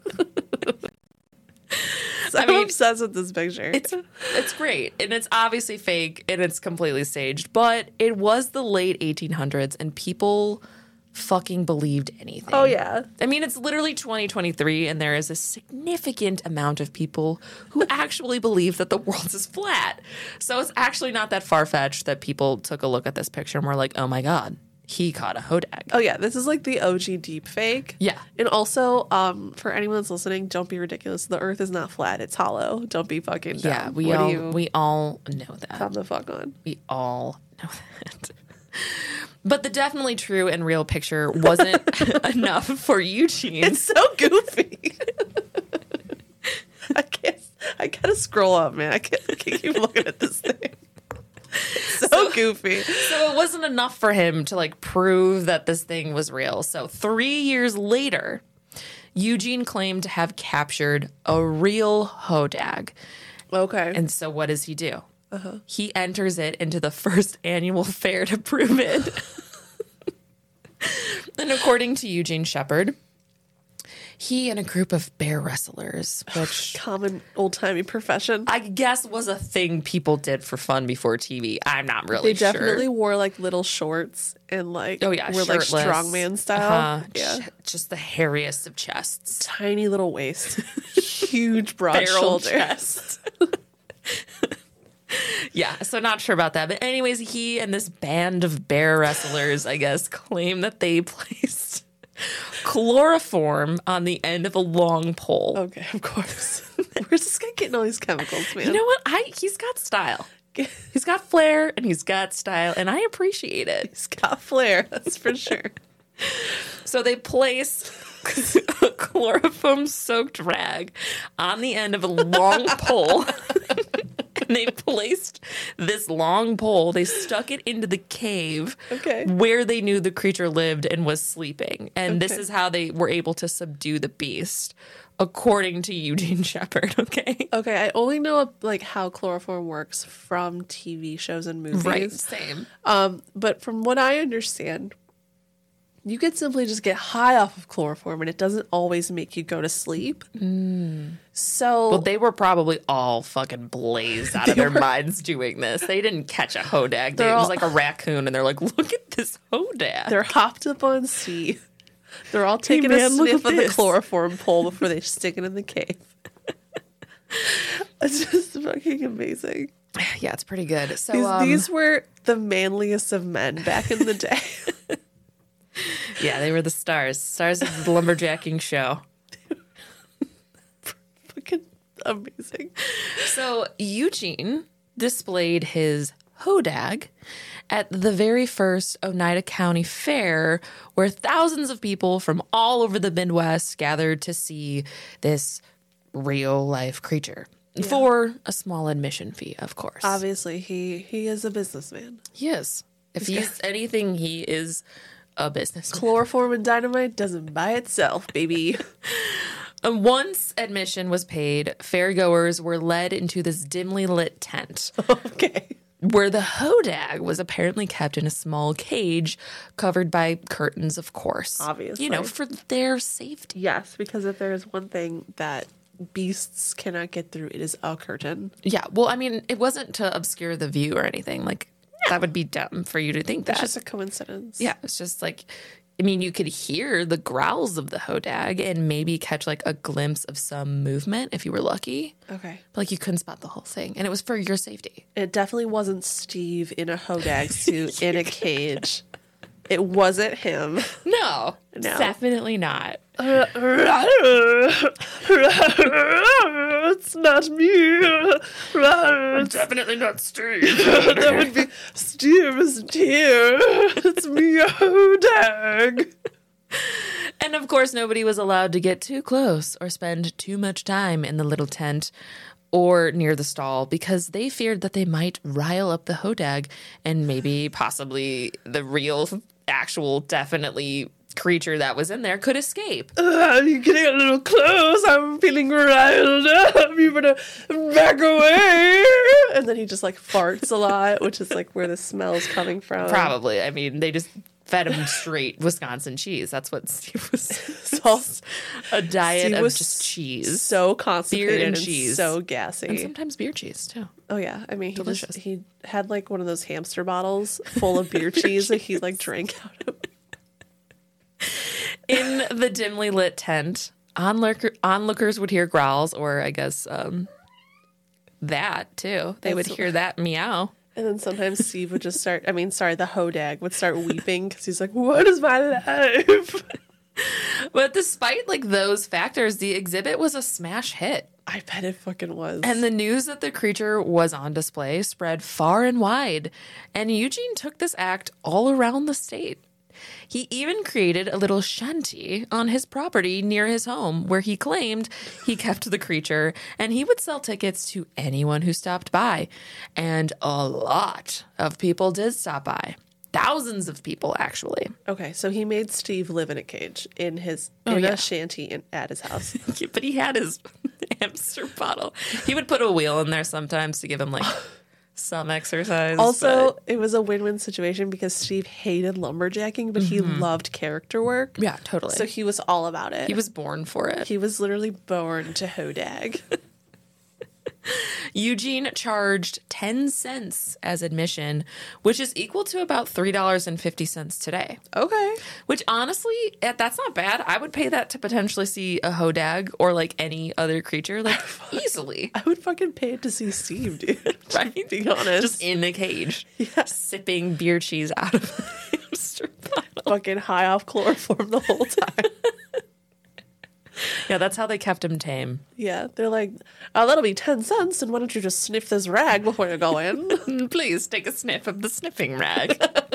I I'm mean, obsessed with this picture. It's it's great, and it's obviously fake, and it's completely staged. But it was the late eighteen hundreds, and people fucking believed anything. Oh, yeah. I mean, it's literally twenty twenty-three, and there is a significant amount of people who actually believe that the world is flat. So it's actually not that far fetched that people took a look at this picture and were like, "Oh my god, he caught a hodag." Oh yeah, this is like the O G deep fake. Yeah. And also, um, for anyone that's listening, don't be ridiculous. The earth is not flat, it's hollow. Don't be fucking dumb. Yeah, we what all do you we all know that. come the fuck on? We all know that. But the definitely true and real picture wasn't enough for Eugene. It's so goofy. I can't I gotta scroll up, man. I can't, I can't keep looking at this thing. So, So- goofy. So it wasn't enough for him to like prove that this thing was real. So three years later, Eugene claimed to have captured a real hodag. Okay. And so what does he do? Uh-huh. He enters it into the first annual fair to prove it. And according to Eugene Shepard, he and a group of bear wrestlers, which Common old timey profession. I guess was a thing people did for fun before T V. I'm not really They sure. definitely wore like little shorts and like Oh yeah, were like shirtless. strongman style. Uh-huh. Yeah. J- just the hairiest of chests, Tiny little waist. Huge broad barrel shoulder. chest. Yeah, so not sure about that, but anyways, he and this band of bear wrestlers, I guess, claim that they placed chloroform on the end of a long pole. Okay, of course. Where's this guy getting all these chemicals, man? You know what? I he's got style. He's got flair and he's got style, and I appreciate it. He's got flair, that's for sure. So they place a chloroform soaked rag on the end of a long pole. And they placed this long pole, they stuck it into the cave Okay. where they knew the creature lived and was sleeping. And this Okay. is how they were able to subdue the beast, according to Eugene Shepard, okay? Okay, I only know like how chloroform works from T V shows and movies. Right, same. Um, but from what I understand, you could simply just get high off of chloroform and it doesn't always make you go to sleep. So Well, they were probably all fucking blazed out of their minds doing this. They didn't catch a hodag. They, They're it was all- like a raccoon, and they're like, look at this hodag. they're hopped up on C. They're all taking man, a look sniff at of the this. chloroform pole before they stick it in the cave. It's just fucking amazing. Yeah, it's pretty good. So These, um, these were the manliest of men back in the day. yeah, they were the stars, stars of the lumberjacking show. Fucking amazing. So Eugene displayed his hodag at the very first Oneida County Fair, where thousands of people from all over the Midwest gathered to see this real life creature for a small admission fee, of course. Obviously, he he is a businessman. Yes. If he's anything, he is a businessman. Chloroform and dynamite doesn't buy itself, baby. And once admission was paid, fairgoers were led into this dimly lit tent. Okay. Where the hodag was apparently kept in a small cage covered by curtains, of course. Obviously. You know, for their safety. Yes, because if there is one thing that beasts cannot get through, it is a curtain. Yeah. Well, I mean, it wasn't to obscure the view or anything. Like, that would be dumb for you to think that. It's just a coincidence. Yeah. It's just like, I mean, you could hear the growls of the hodag and maybe catch like a glimpse of some movement if you were lucky. Okay. But like, you couldn't spot the whole thing. And it was for your safety. It definitely wasn't Steve in a hodag suit in a cage. It wasn't him. No. No. Definitely not. It's not me. Definitely not Steve. That would be Steve isn't here. It's me, hodag. And of course, nobody was allowed to get too close or spend too much time in the little tent or near the stall because they feared that they might rile up the hodag and maybe possibly the real, actual, definitely creature that was in there could escape. Uh, you're getting a little close. I'm feeling riled up. You better back away. And then he just like farts a lot, which is like where the smell's coming from. Probably. I mean, they just fed him straight Wisconsin cheese. That's what Steve was. Sauce. A diet Steve of was just cheese. So constipated Beer and and cheese. so gassy. And sometimes beer cheese, too. Oh yeah, I mean, he Delicious. just, he had like one of those hamster bottles full of beer cheese that he like drank out of. In the dimly lit tent, onlooker, onlookers would hear growls, or I guess um, that too. They would That's- hear that meow. And then sometimes Steve would just start. I mean, sorry, the hodag would start weeping because he's like, "What is my life?" But despite like those factors, the exhibit was a smash hit. I bet it fucking was. And the news that the creature was on display spread far and wide, and Eugene took this act all around the state. He even created a little shanty on his property near his home where he claimed he kept the creature and he would sell tickets to anyone who stopped by. And a lot of people did stop by. Thousands of people, actually. Okay, so he made Steve live in a cage in his Oh, in yeah. a shanty in, at his house. But he had his hamster bottle. He would put a wheel in there sometimes to give him like some exercise. Also, but- it was a win-win situation because Steve hated lumberjacking, but he loved character work. yeah, totally. So he was all about it. he was born for it. he was literally born to hodag. Eugene charged ten cents as admission, which is equal to about three dollars and fifty cents today. Okay. Which honestly, eh, that's not bad. I would pay that to potentially see a hodag or like any other creature, like easily. I would fucking pay to see Steve, dude. Right? To be honest. Just in a cage, Yeah. sipping beer cheese out of a hamster bottle. fucking high off chloroform the whole time. Yeah, that's how they kept him tame. Yeah, they're like, oh, that'll be ten cents, and why don't you just sniff this rag before you go in? Please take a sniff of the sniffing rag.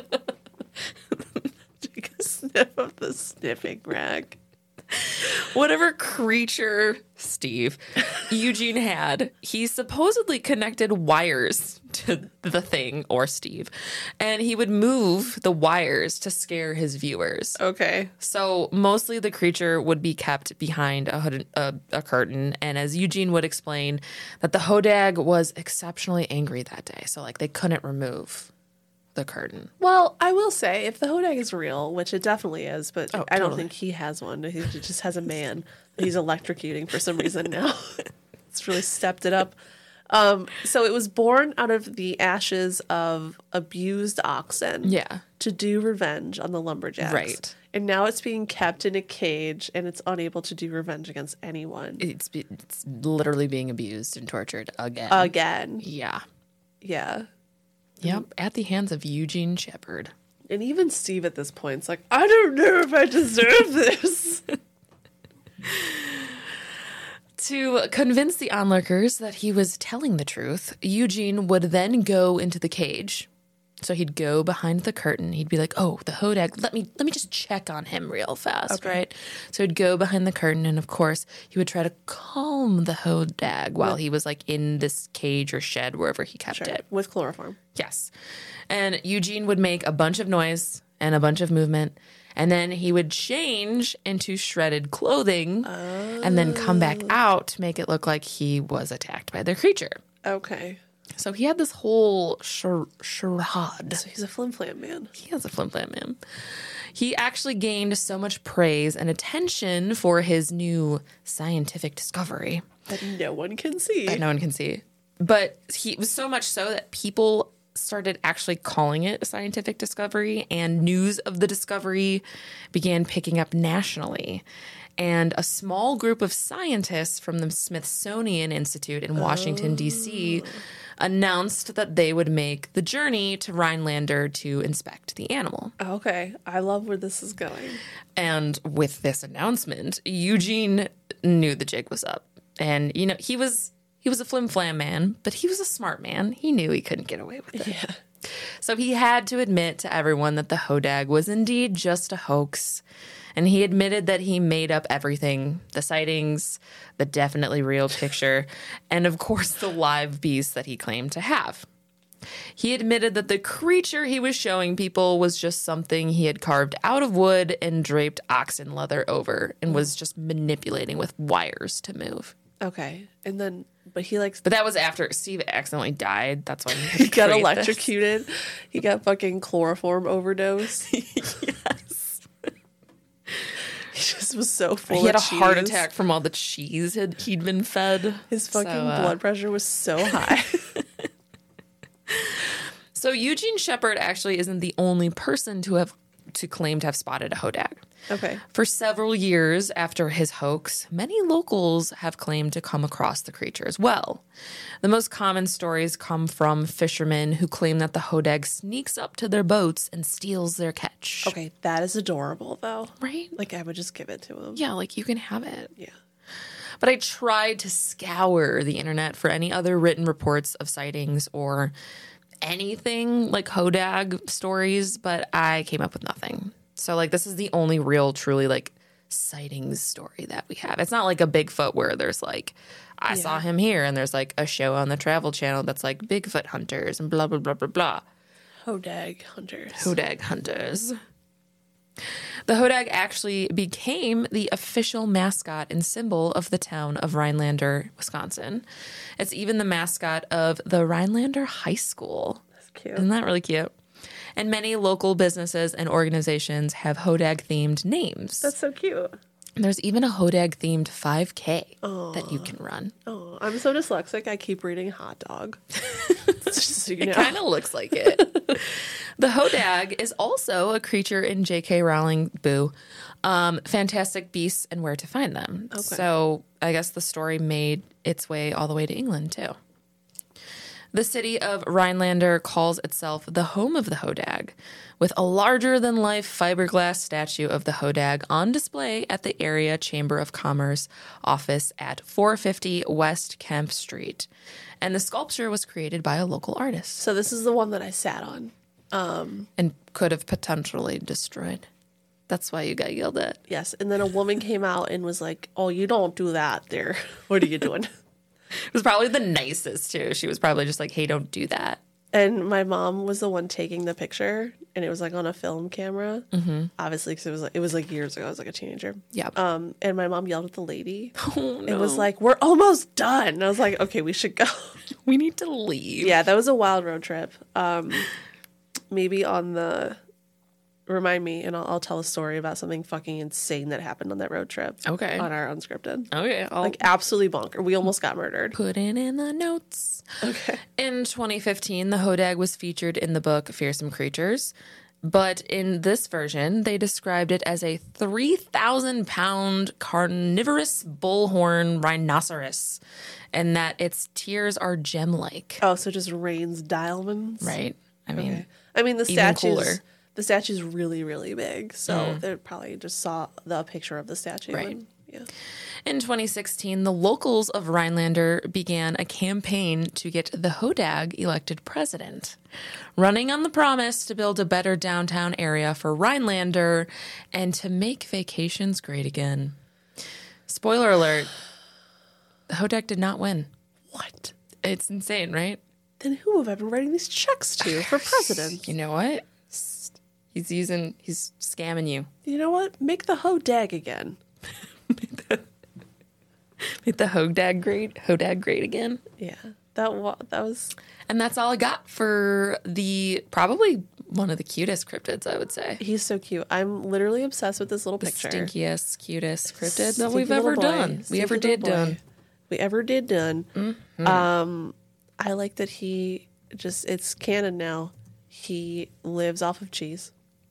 Take a sniff of the sniffing rag. Whatever creature, Steve, Eugene had, he supposedly connected wires to the thing or Steve, and he would move the wires to scare his viewers. Okay. So mostly the creature would be kept behind a, hood- a, a curtain, and as Eugene would explain, that the hodag was exceptionally angry that day, so like they couldn't remove the curtain. Well, I will say, if the hodag is real, which it definitely is, but Oh, I don't totally. think he has one. He just has a man that he's electrocuting for some reason now. It's really stepped it up. Um, so it was born out of the ashes of abused oxen. Yeah. To do revenge on the lumberjacks. Right. And now it's being kept in a cage and it's unable to do revenge against anyone. It's, it's literally being abused and tortured again. Again. yeah. Yeah. Yep, at the hands of Eugene Shepard. And even Steve at this point is like, I don't know if I deserve this. To convince the onlookers that he was telling the truth, Eugene would then go into the cage, So he'd go behind the curtain. He'd be like, "Oh, the hodag. Let me let me just check on him real fast, Okay. right?" So he'd go behind the curtain, and of course, he would try to calm the hodag while he was like in this cage or shed wherever he kept Sure. it. With chloroform. Yes, and Eugene would make a bunch of noise and a bunch of movement, and then he would change into shredded clothing, and then come back out to make it look like he was attacked by the creature. Okay. So he had this whole char- charade. So he's a flim flam man. He has a flim flam man. He actually gained so much praise and attention for his new scientific discovery That no one can see. that no one can see. But he it was so much so that people started actually calling it a scientific discovery, and news of the discovery began picking up nationally. And a small group of scientists from the Smithsonian Institute in Washington, D C announced that they would make the journey to Rhinelander to inspect the animal. Okay. I love where this is going. And with this announcement, Eugene knew the jig was up. And, you know, he was he was a flim flam man, but he was a smart man. He knew he couldn't get away with it. Yeah. So he had to admit to everyone that the hodag was indeed just a hoax. And he admitted that he made up everything, the sightings, the definitely real picture, and of course the live beast that he claimed to have. He admitted that the creature he was showing people was just something he had carved out of wood and draped oxen leather over, and was just manipulating with wires to move. Okay. And then, but he likes. But that was after Steve accidentally died. That's why he, had He to got create this. electrocuted. He got fucking chloroform overdose. Yes. He just was so full He had of a heart cheese. attack from all the cheese had, he'd been fed. His fucking So, uh, blood pressure was so high. So Eugene Shepard actually isn't the only person to have to claim to have spotted a hodag. Okay. For several years after his hoax, many locals have claimed to come across the creature as well. The most common stories come from fishermen who claim that the hodag sneaks up to their boats and steals their catch. Okay. That is adorable, though. Right? Like, I would just give it to him. Yeah, like you can have it. Yeah. But I tried to scour the internet for any other written reports of sightings or anything like hodag stories, but I came up with nothing. So, like, this is the only real, truly, like, sightings story that we have. It's not like a Bigfoot where there's, like, I Yeah. saw him here, and there's, like, a show on the Travel Channel that's, like, Bigfoot hunters and blah, blah, blah, blah, blah. Hodag hunters. Hodag hunters. The hodag actually became the official mascot and symbol of the town of Rhinelander, Wisconsin. It's even the mascot of the Rhinelander High School. That's cute. Isn't that really cute? And many local businesses and organizations have hodag-themed names. That's so cute. There's even a hodag-themed five K that you can run. Oh, I'm so dyslexic. I keep reading hot dog. Just so you It know. kind of looks like it. The hodag is also a creature in J K. Rowling, boo, um, Fantastic Beasts and Where to Find Them. Okay. So I guess the story made its way all the way to England, too. The city of Rhinelander calls itself the home of the hodag, with a larger-than-life fiberglass statue of the hodag on display at the Area Chamber of Commerce office at four fifty West Kemp Street. And the sculpture was created by a local artist So this is the one that I sat on. and could have potentially destroyed. That's why you got yelled at. Yes. And then a woman came out and was like, oh, you don't do that there. What are you doing? It was probably the nicest, too. She was probably just like, hey, don't do that. And my mom was the one taking the picture, and it was like on a film camera, mm-hmm. obviously, because it was like it was like years ago. I was like a teenager. Yeah. Um, and my mom yelled at the lady. Oh, no. It was like, "We're almost done." And I was like, "Okay, we should go." we need to leave. Yeah, that was a wild road trip. Um, maybe on the remind me, and I'll, I'll tell a story about something fucking insane that happened on that road trip. Okay. On our unscripted, Okay. I'll like absolutely bonker. We almost got murdered. put it in the notes. Okay. In twenty fifteen, the hodag was featured in the book Fearsome Creatures. But in this version, they described it as a three thousand pound carnivorous bullhorn rhinoceros, and that its tears are gem-like. Oh, so just rains diamonds. Right? I mean, Okay. I mean, the Even statue's cooler. the statue's really, really big. So they probably just saw the picture of the statue Right. and Yeah. In twenty sixteen, the locals of Rhinelander began a campaign to get the Hodag elected president, running on the promise to build a better downtown area for Rhinelander and to make vacations great again. Spoiler alert, the Hodag did not win. What? It's insane, right? Then who have I been writing these checks to for president? You know what? He's using, he's scamming you. You know what? Make the Hodag again. Make the Hodag great, Hodag great again. Yeah, that wa- that was, and that's all I got for the probably one of the cutest cryptids, I would say. He's so cute. I'm literally obsessed with this little the picture. Stinkiest, cutest cryptid that Stinky we've little ever boy. done. We Stinky ever little did boy. done. We ever did done. Mm-hmm. Um, I like that he just, it's canon now. He lives off of cheese.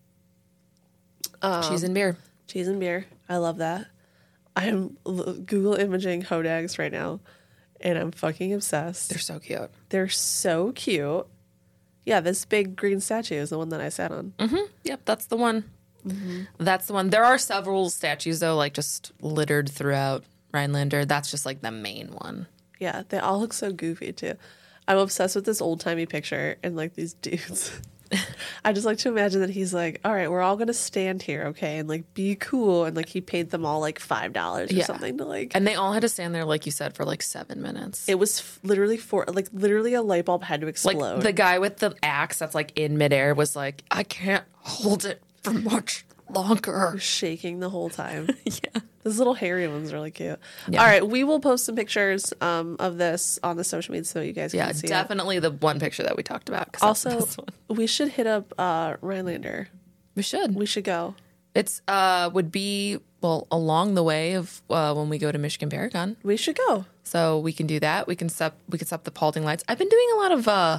Um, Cheese and beer. Cheese and beer. I love that. I am l- Google imaging Hodags right now, and I'm fucking obsessed. They're so cute. They're so cute. Yeah, this big green statue is the one that I sat on. Mm-hmm. Yep, that's the one. Mm-hmm. That's the one. There are several statues, though, like just littered throughout Rhinelander. That's just like the main one. Yeah, they all look so goofy, too. I'm obsessed with this old-timey picture and, like, these dudes. I just like to imagine that he's like, all right, we're all going to stand here, okay, and, like, be cool. And, like, he paid them all, like, five dollars or Yeah. something to, like... And they all had to stand there, like you said, for like seven minutes. It was f- literally for, like, literally a light bulb had to explode. Like the guy with the axe that's like in midair was like, I can't hold it for much longer. Shaking the whole time. Yeah. This little hairy one's really cute. Yeah. All right, we will post some pictures um, of this on the social media so you guys Yeah, can see it. definitely the one picture that we talked about. 'Cause that's the Also, best one. we should hit up uh, Rhinelander. We should. We should go. It's uh would be well along the way of uh, when we go to Michigan Paragon, We should go. so we can do that. We can set we can set up the Paulding lights. I've been doing a lot of uh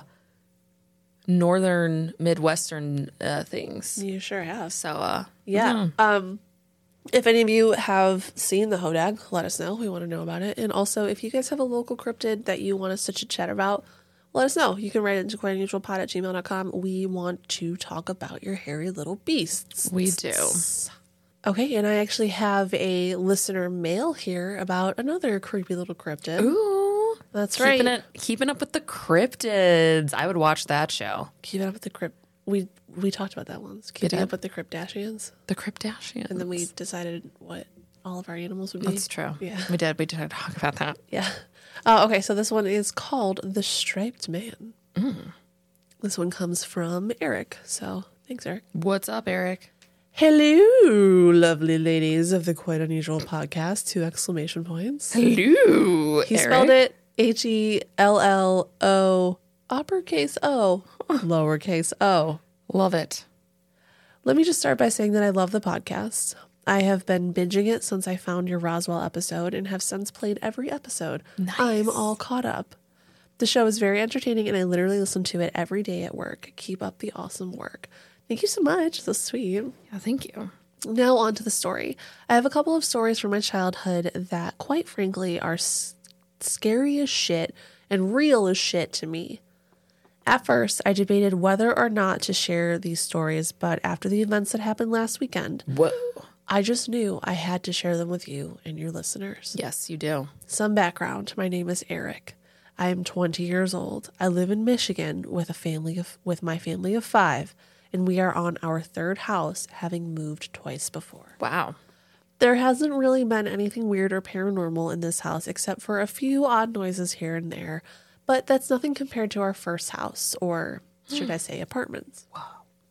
northern midwestern uh, things. You sure have. So uh Yeah. Um, if any of you have seen the Hodag, let us know. We want to know about it. And also, if you guys have a local cryptid that you want us to chit chat about, let us know. You can write it into quite unusual pod at gmail dot com. We want to talk about your hairy little beasts. we do. Okay, and I actually have a listener mail here about another creepy little cryptid. Ooh, That's keeping right. it keeping up with the cryptids. I would watch that show. Keep it up with the crypt. We we talked about that once. Keeping did? up with the Cryptdashians, The Cryptdashians. and then we decided what all of our animals would be. That's true. Yeah. We did. We did talk about that. Yeah. Uh, okay, so this one is called The Striped Man. Mm. This one comes from Eric. So thanks, Eric. What's up, Eric? Hello, lovely ladies of the Quite Unusual podcast. Two exclamation points. Hello. He spelled it H E L L O, uppercase O, lowercase o. Love it. Let me just start by saying that I love the podcast. I have been binging it since I found your Roswell episode and have since played every episode. Nice. I'm all caught up. The show is very entertaining and I literally listen to it every day at work. Keep up the awesome work. Thank you so much. So sweet. Yeah, thank you. Now on to the story. I have a couple of stories from my childhood that, quite frankly, are s- scary as shit and real as shit to me. At first, I debated whether or not to share these stories, but after the events that happened last weekend, Whoa. I just knew I had to share them with you and your listeners. Yes, you do. Some background. My name is Eric. I am twenty years old. I live in Michigan with a family of with my family of five, and we are on our third house, having moved twice before. Wow. There hasn't really been anything weird or paranormal in this house except for a few odd noises here and there, but that's nothing compared to our first house, or should I say apartments. Wow.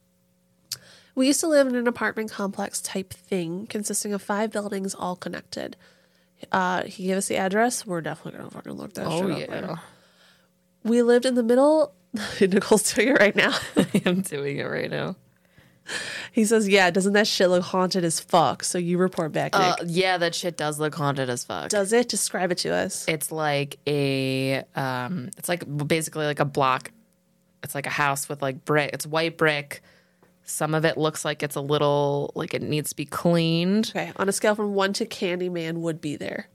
We used to live in an apartment complex type thing consisting of five buildings all connected. Uh, he gave us the address. We're definitely going to fucking look that Oh, shit up. yeah. Right? We lived in the middle. Nicole's doing it right now. I am doing it right now. He says, yeah, doesn't that shit look haunted as fuck? So you report back, Nick. Uh, yeah, that shit does look haunted as fuck. Does it? Describe it to us. It's like a, um, it's like basically like a block. It's like a house with like brick. It's white brick. Some of it looks like it's a little, like it needs to be cleaned. Okay, on a scale from one to Candyman would be there.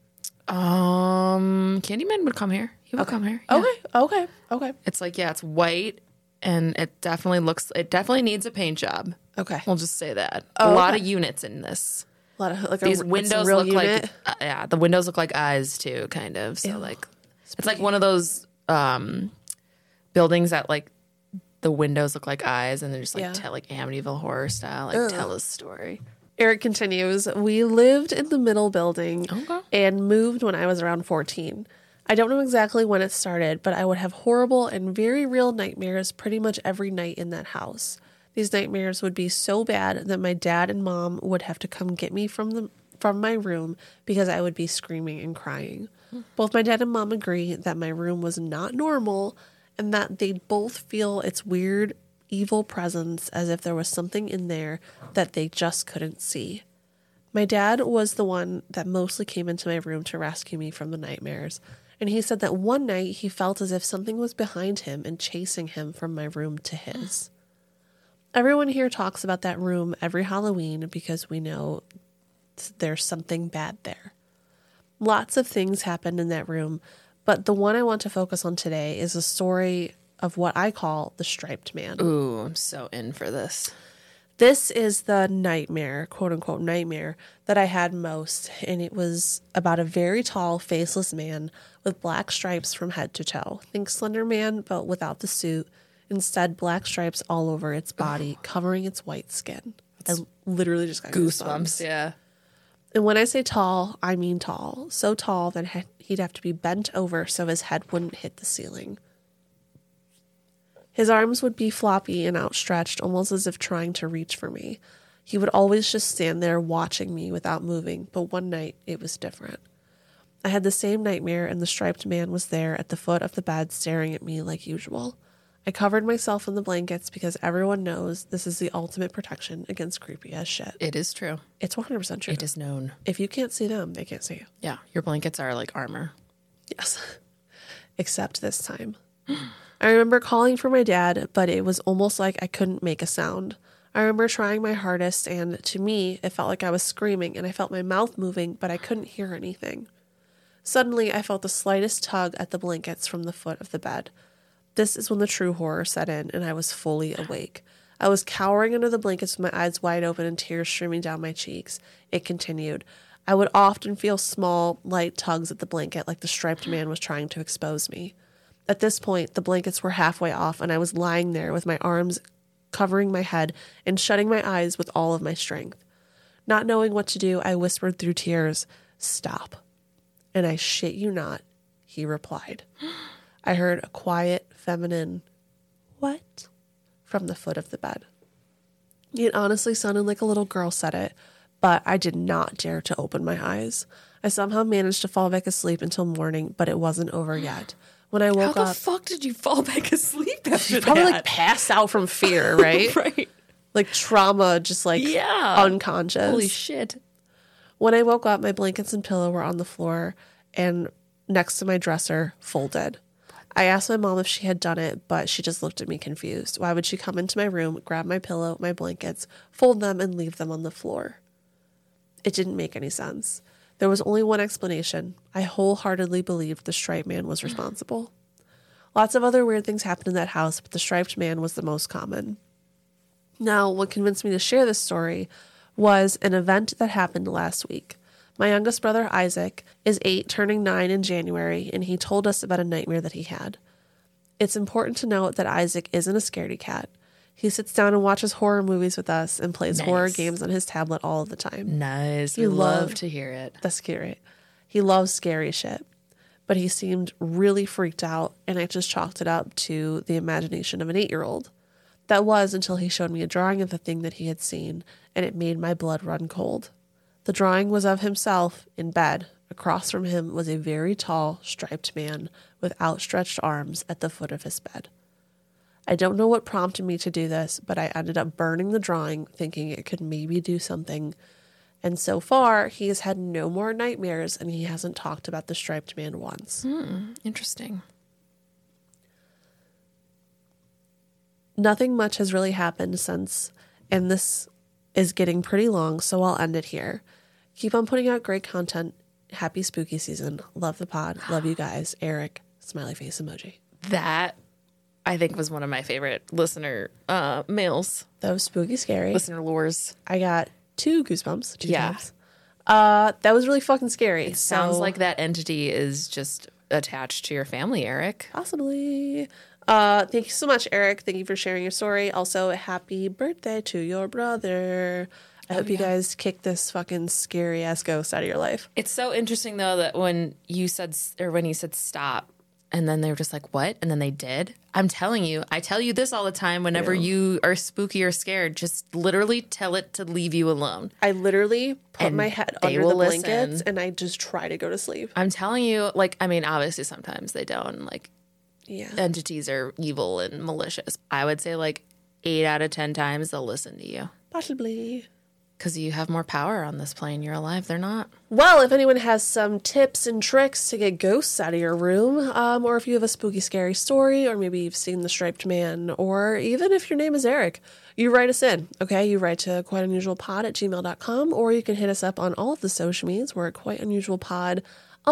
Um, Candyman would come here. He would come here. yeah. Okay, okay, okay, It's like, yeah, it's white and it definitely looks, it definitely needs a paint job. okay. We'll just say that. Oh, a lot okay. of units in this. A lot of like These a, windows real look unit. like uh, yeah, the windows look like eyes too, kind of. So Ew. like it's like one of those um buildings that like the windows look like eyes and they're just like Yeah. tell like Amityville horror style, like Ugh. tell a story. Eric continues, we lived in the middle building Okay. and moved when I was around fourteen. I don't know exactly when it started, but I would have horrible and very real nightmares pretty much every night in that house. These nightmares would be so bad that my dad and mom would have to come get me from the from my room because I would be screaming and crying. Both my dad and mom agree that my room was not normal and that they both feel its weird, evil presence as if there was something in there that they just couldn't see. My dad was the one that mostly came into my room to rescue me from the nightmares, and he said that one night he felt as if something was behind him and chasing him from my room to his. Everyone here talks about that room every Halloween because we know there's something bad there. Lots of things happened in that room, but the one I want to focus on today is a story of what I call the Striped Man. Ooh, I'm so in for this. This is the nightmare, quote unquote nightmare, that I had most, and it was about a very tall, faceless man with black stripes from head to toe. Think Slender Man, but without the suit. Instead, black stripes all over its body, covering its white skin. I literally just got goosebumps. Goosebumps, yeah. And when I say tall, I mean tall. So tall that he'd have to be bent over so his head wouldn't hit the ceiling. His arms would be floppy and outstretched, almost as if trying to reach for me. He would always just stand there watching me without moving, but one night it was different. I had the same nightmare, and the striped man was there at the foot of the bed staring at me like usual. I covered myself in the blankets because everyone knows this is the ultimate protection against creepy ass shit. It is true. It's one hundred percent true. It is known. If you can't see them, they can't see you. Yeah, your blankets are like armor. Yes. Except this time. I remember calling for my dad, but it was almost like I couldn't make a sound. I remember trying my hardest, and to me, it felt like I was screaming, and I felt my mouth moving, but I couldn't hear anything. Suddenly, I felt the slightest tug at the blankets from the foot of the bed. This is when the true horror set in, and I was fully awake. I was cowering under the blankets with my eyes wide open and tears streaming down my cheeks. It continued. I would often feel small, light tugs at the blanket like the striped man was trying to expose me. At this point, the blankets were halfway off, and I was lying there with my arms covering my head and shutting my eyes with all of my strength. Not knowing what to do, I whispered through tears, "Stop." And I shit you not, he replied. I heard a quiet, feminine, "What?" from the foot of the bed. It honestly sounded like a little girl said it, but I did not dare to open my eyes. I somehow managed to fall back asleep until morning, but it wasn't over yet. When I woke How the up, fuck did you fall back asleep after probably that? like passed out from fear, right? Right. Like trauma, just like Yeah. unconscious. Holy shit. When I woke up, my blankets and pillow were on the floor and next to my dresser, folded. I asked my mom if she had done it, but she just looked at me confused. Why would she come into my room, grab my pillow, my blankets, fold them, and leave them on the floor? It didn't make any sense. There was only one explanation. I wholeheartedly believed the striped man was responsible. Lots of other weird things happened in that house, but the striped man was the most common. Now, what convinced me to share this story was an event that happened last week. My youngest brother, Isaac, is eight, turning nine in January, and he told us about a nightmare that he had. It's important to note that Isaac isn't a scaredy cat. He sits down and watches horror movies with us and plays Nice. horror games on his tablet all of the time. Nice. You We love love- to hear it. That's scary. He loves scary shit. But he seemed really freaked out, and I just chalked it up to the imagination of an eight-year-old. That was until he showed me a drawing of the thing that he had seen, and it made my blood run cold. The drawing was of himself in bed. Across from him was a very tall, striped man with outstretched arms at the foot of his bed. I don't know what prompted me to do this, but I ended up burning the drawing, thinking it could maybe do something. And so far, he has had no more nightmares, and he hasn't talked about the striped man once. Hmm, interesting. Nothing much has really happened since, and this is getting pretty long, so I'll end it here. Keep on putting out great content. Happy spooky season. Love the pod. Love you guys. Eric, smiley face emoji. That, I think, was one of my favorite listener uh, mails, That was spooky scary. listener lures. I got two goosebumps, two Yeah. times. Uh, that was really fucking scary. It sounds So- like that entity is just attached to your family, Eric. Possibly. Uh, thank you so much, Eric. Thank you for sharing your story. Also, happy birthday to your brother. I hope you guys kick this fucking scary ass ghost out of your life. It's so interesting though that when you said or when he said stop, and then they were just like, "What?" and then they did. I'm telling you, I tell you this all the time. Whenever Yeah. you are spooky or scared, just literally tell it to leave you alone. I literally put And my head they under will the blankets listen. and I just try to go to sleep. I'm telling you, like, I mean, obviously sometimes they don't. Like, Yeah. entities are evil and malicious. I would say like eight out of ten times they'll listen to you Possibly. because you have more power on this plane. You're alive. They're not. Well, if anyone has some tips and tricks to get ghosts out of your room, um, or if you have a spooky, scary story, or maybe you've seen the striped man, or even if your name is Eric, you write us in, okay? You write to quiteunusualpod at gmail dot com, or you can hit us up on all of the social medias. We're at Quite Unusual Pod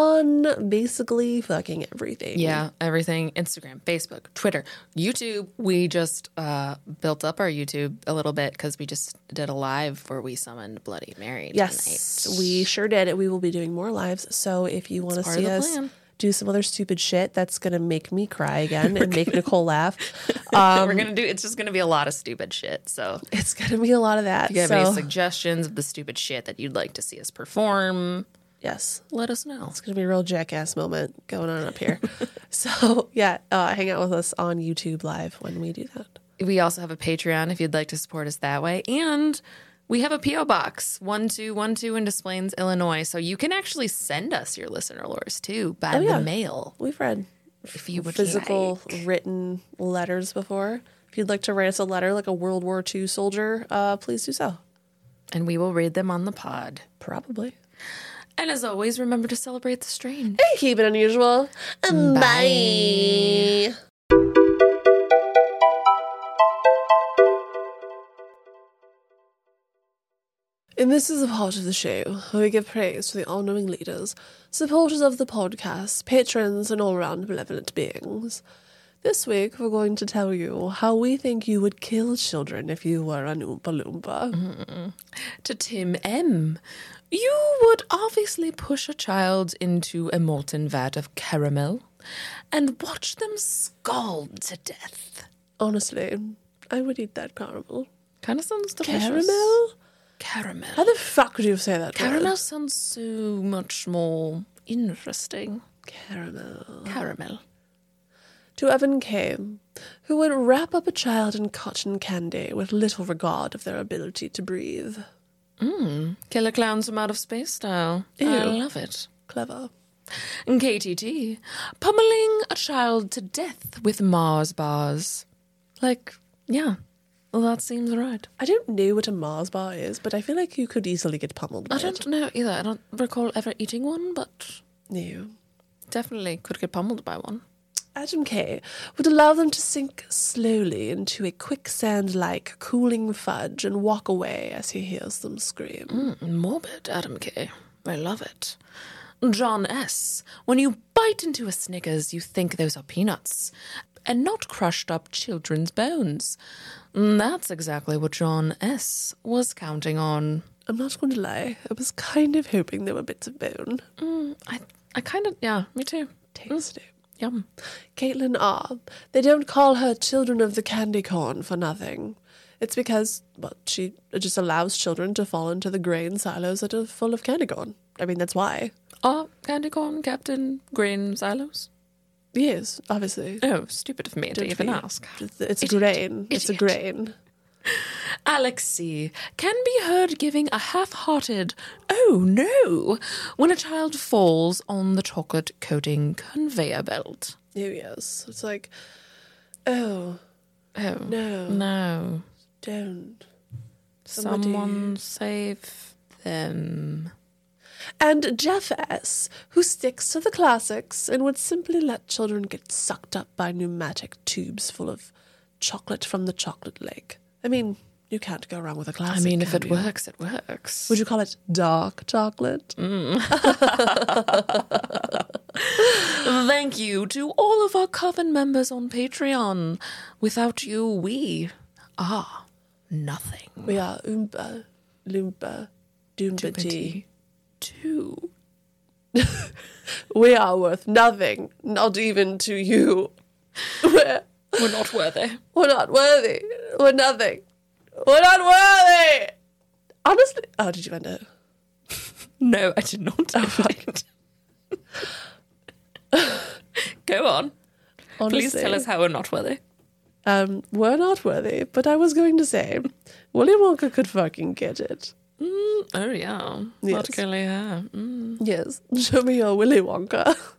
on basically fucking everything. Yeah, everything. Instagram, Facebook, Twitter, YouTube. We just uh, built up our YouTube a little bit because we just did a live where we summoned Bloody Mary Yes, tonight. we sure did. We will be doing more lives. So if you want to part of see the us plan. do some other stupid shit that's going to make me cry again and make Nicole laugh, We're gonna do. It's just gonna be a lot of stupid shit. So it's going to be a lot of that. if you have so, any suggestions of the stupid shit that you'd like to see us perform, yes. let us know. It's going to be a real jackass moment going on up here. So, yeah, uh, hang out with us on YouTube Live when we do that. We also have a Patreon if you'd like to support us that way. And we have a P O Box, one two one two in Des Plaines, Illinois. So you can actually send us your listener lures too by Oh, yeah. the mail. We've read If you would physical like. written letters before. If you'd like to write us a letter like a World War Two soldier, uh, please do so. And we will read them on the pod. Probably. And as always, remember to celebrate the strange. Keep it unusual. Bye. And this is a part of the show where we give praise to the all-knowing leaders, supporters of the podcast, patrons, and all-round benevolent beings. This week, we're going to tell you how we think you would kill children if you were an Oompa Loompa. To Tim M. You would obviously push a child into a molten vat of caramel and watch them scald to death. Honestly, I would eat that caramel. Kind of sounds delicious. Caramel? Caramel. How the fuck would you say that Caramel word? sounds so much more interesting. Caramel. Caramel. To Evan K., who would wrap up a child in cotton candy with little regard of their ability to breathe. Mm. Killer clowns from outer space style. I Ew. love it. Clever. And K T T. Pummeling a child to death with Mars bars. Like, yeah. Well, that seems right. I don't know what a Mars bar is, but I feel like you could easily get pummeled by I don't it. know either. I don't recall ever eating one, but No. definitely could get pummeled by one. Adam K. would allow them to sink slowly into a quicksand-like cooling fudge and walk away as he hears them scream. Mm, morbid, Adam K. I love it. John S. When you bite into a Snickers, you think those are peanuts and not crushed up children's bones. Mm, That's exactly what John S. was counting on. I'm not going to lie, I was kind of hoping they were bits of bone. Mm, I, I kind of, yeah, me too. Tasty. Yum. Caitlin R. They don't call her children of the candy corn for nothing. It's because, well, she just allows children to fall into the grain silos that are full of candy corn. I mean, that's why. Are candy corn kept in grain silos? Yes, obviously. Oh, stupid of me to Don't even be- ask. It's a Idiot. grain. It's a Idiot. grain. Alex C. can be heard giving a half-hearted "oh no" when a child falls on the chocolate coating conveyor belt. Oh, yes. It's like, oh, Oh no, no! don't. Somebody- Someone save them. And Jeff S., who sticks to the classics and would simply let children get sucked up by pneumatic tubes full of chocolate from the chocolate lake. I mean, you can't go wrong with a classic. I mean, if can it you? works, it works. Would you call it dark chocolate? Thank you to all of our coven members on Patreon. Without you, we are nothing. We are Oompa, Loompa, Doompity, two. We are worth nothing, not even to you. We're, We're not worthy. we're not worthy. We're nothing. We're not worthy. Honestly. Oh, did you end it? No, I did not. Oh, fuck. Go on. Honestly, Please tell us how we're not worthy. Um, we're not worthy, but I was going to say, Willy Wonka could fucking get it. Mm, oh, yeah. Yes. Particularly her. Mm. Yes. Show me your Willy Wonka.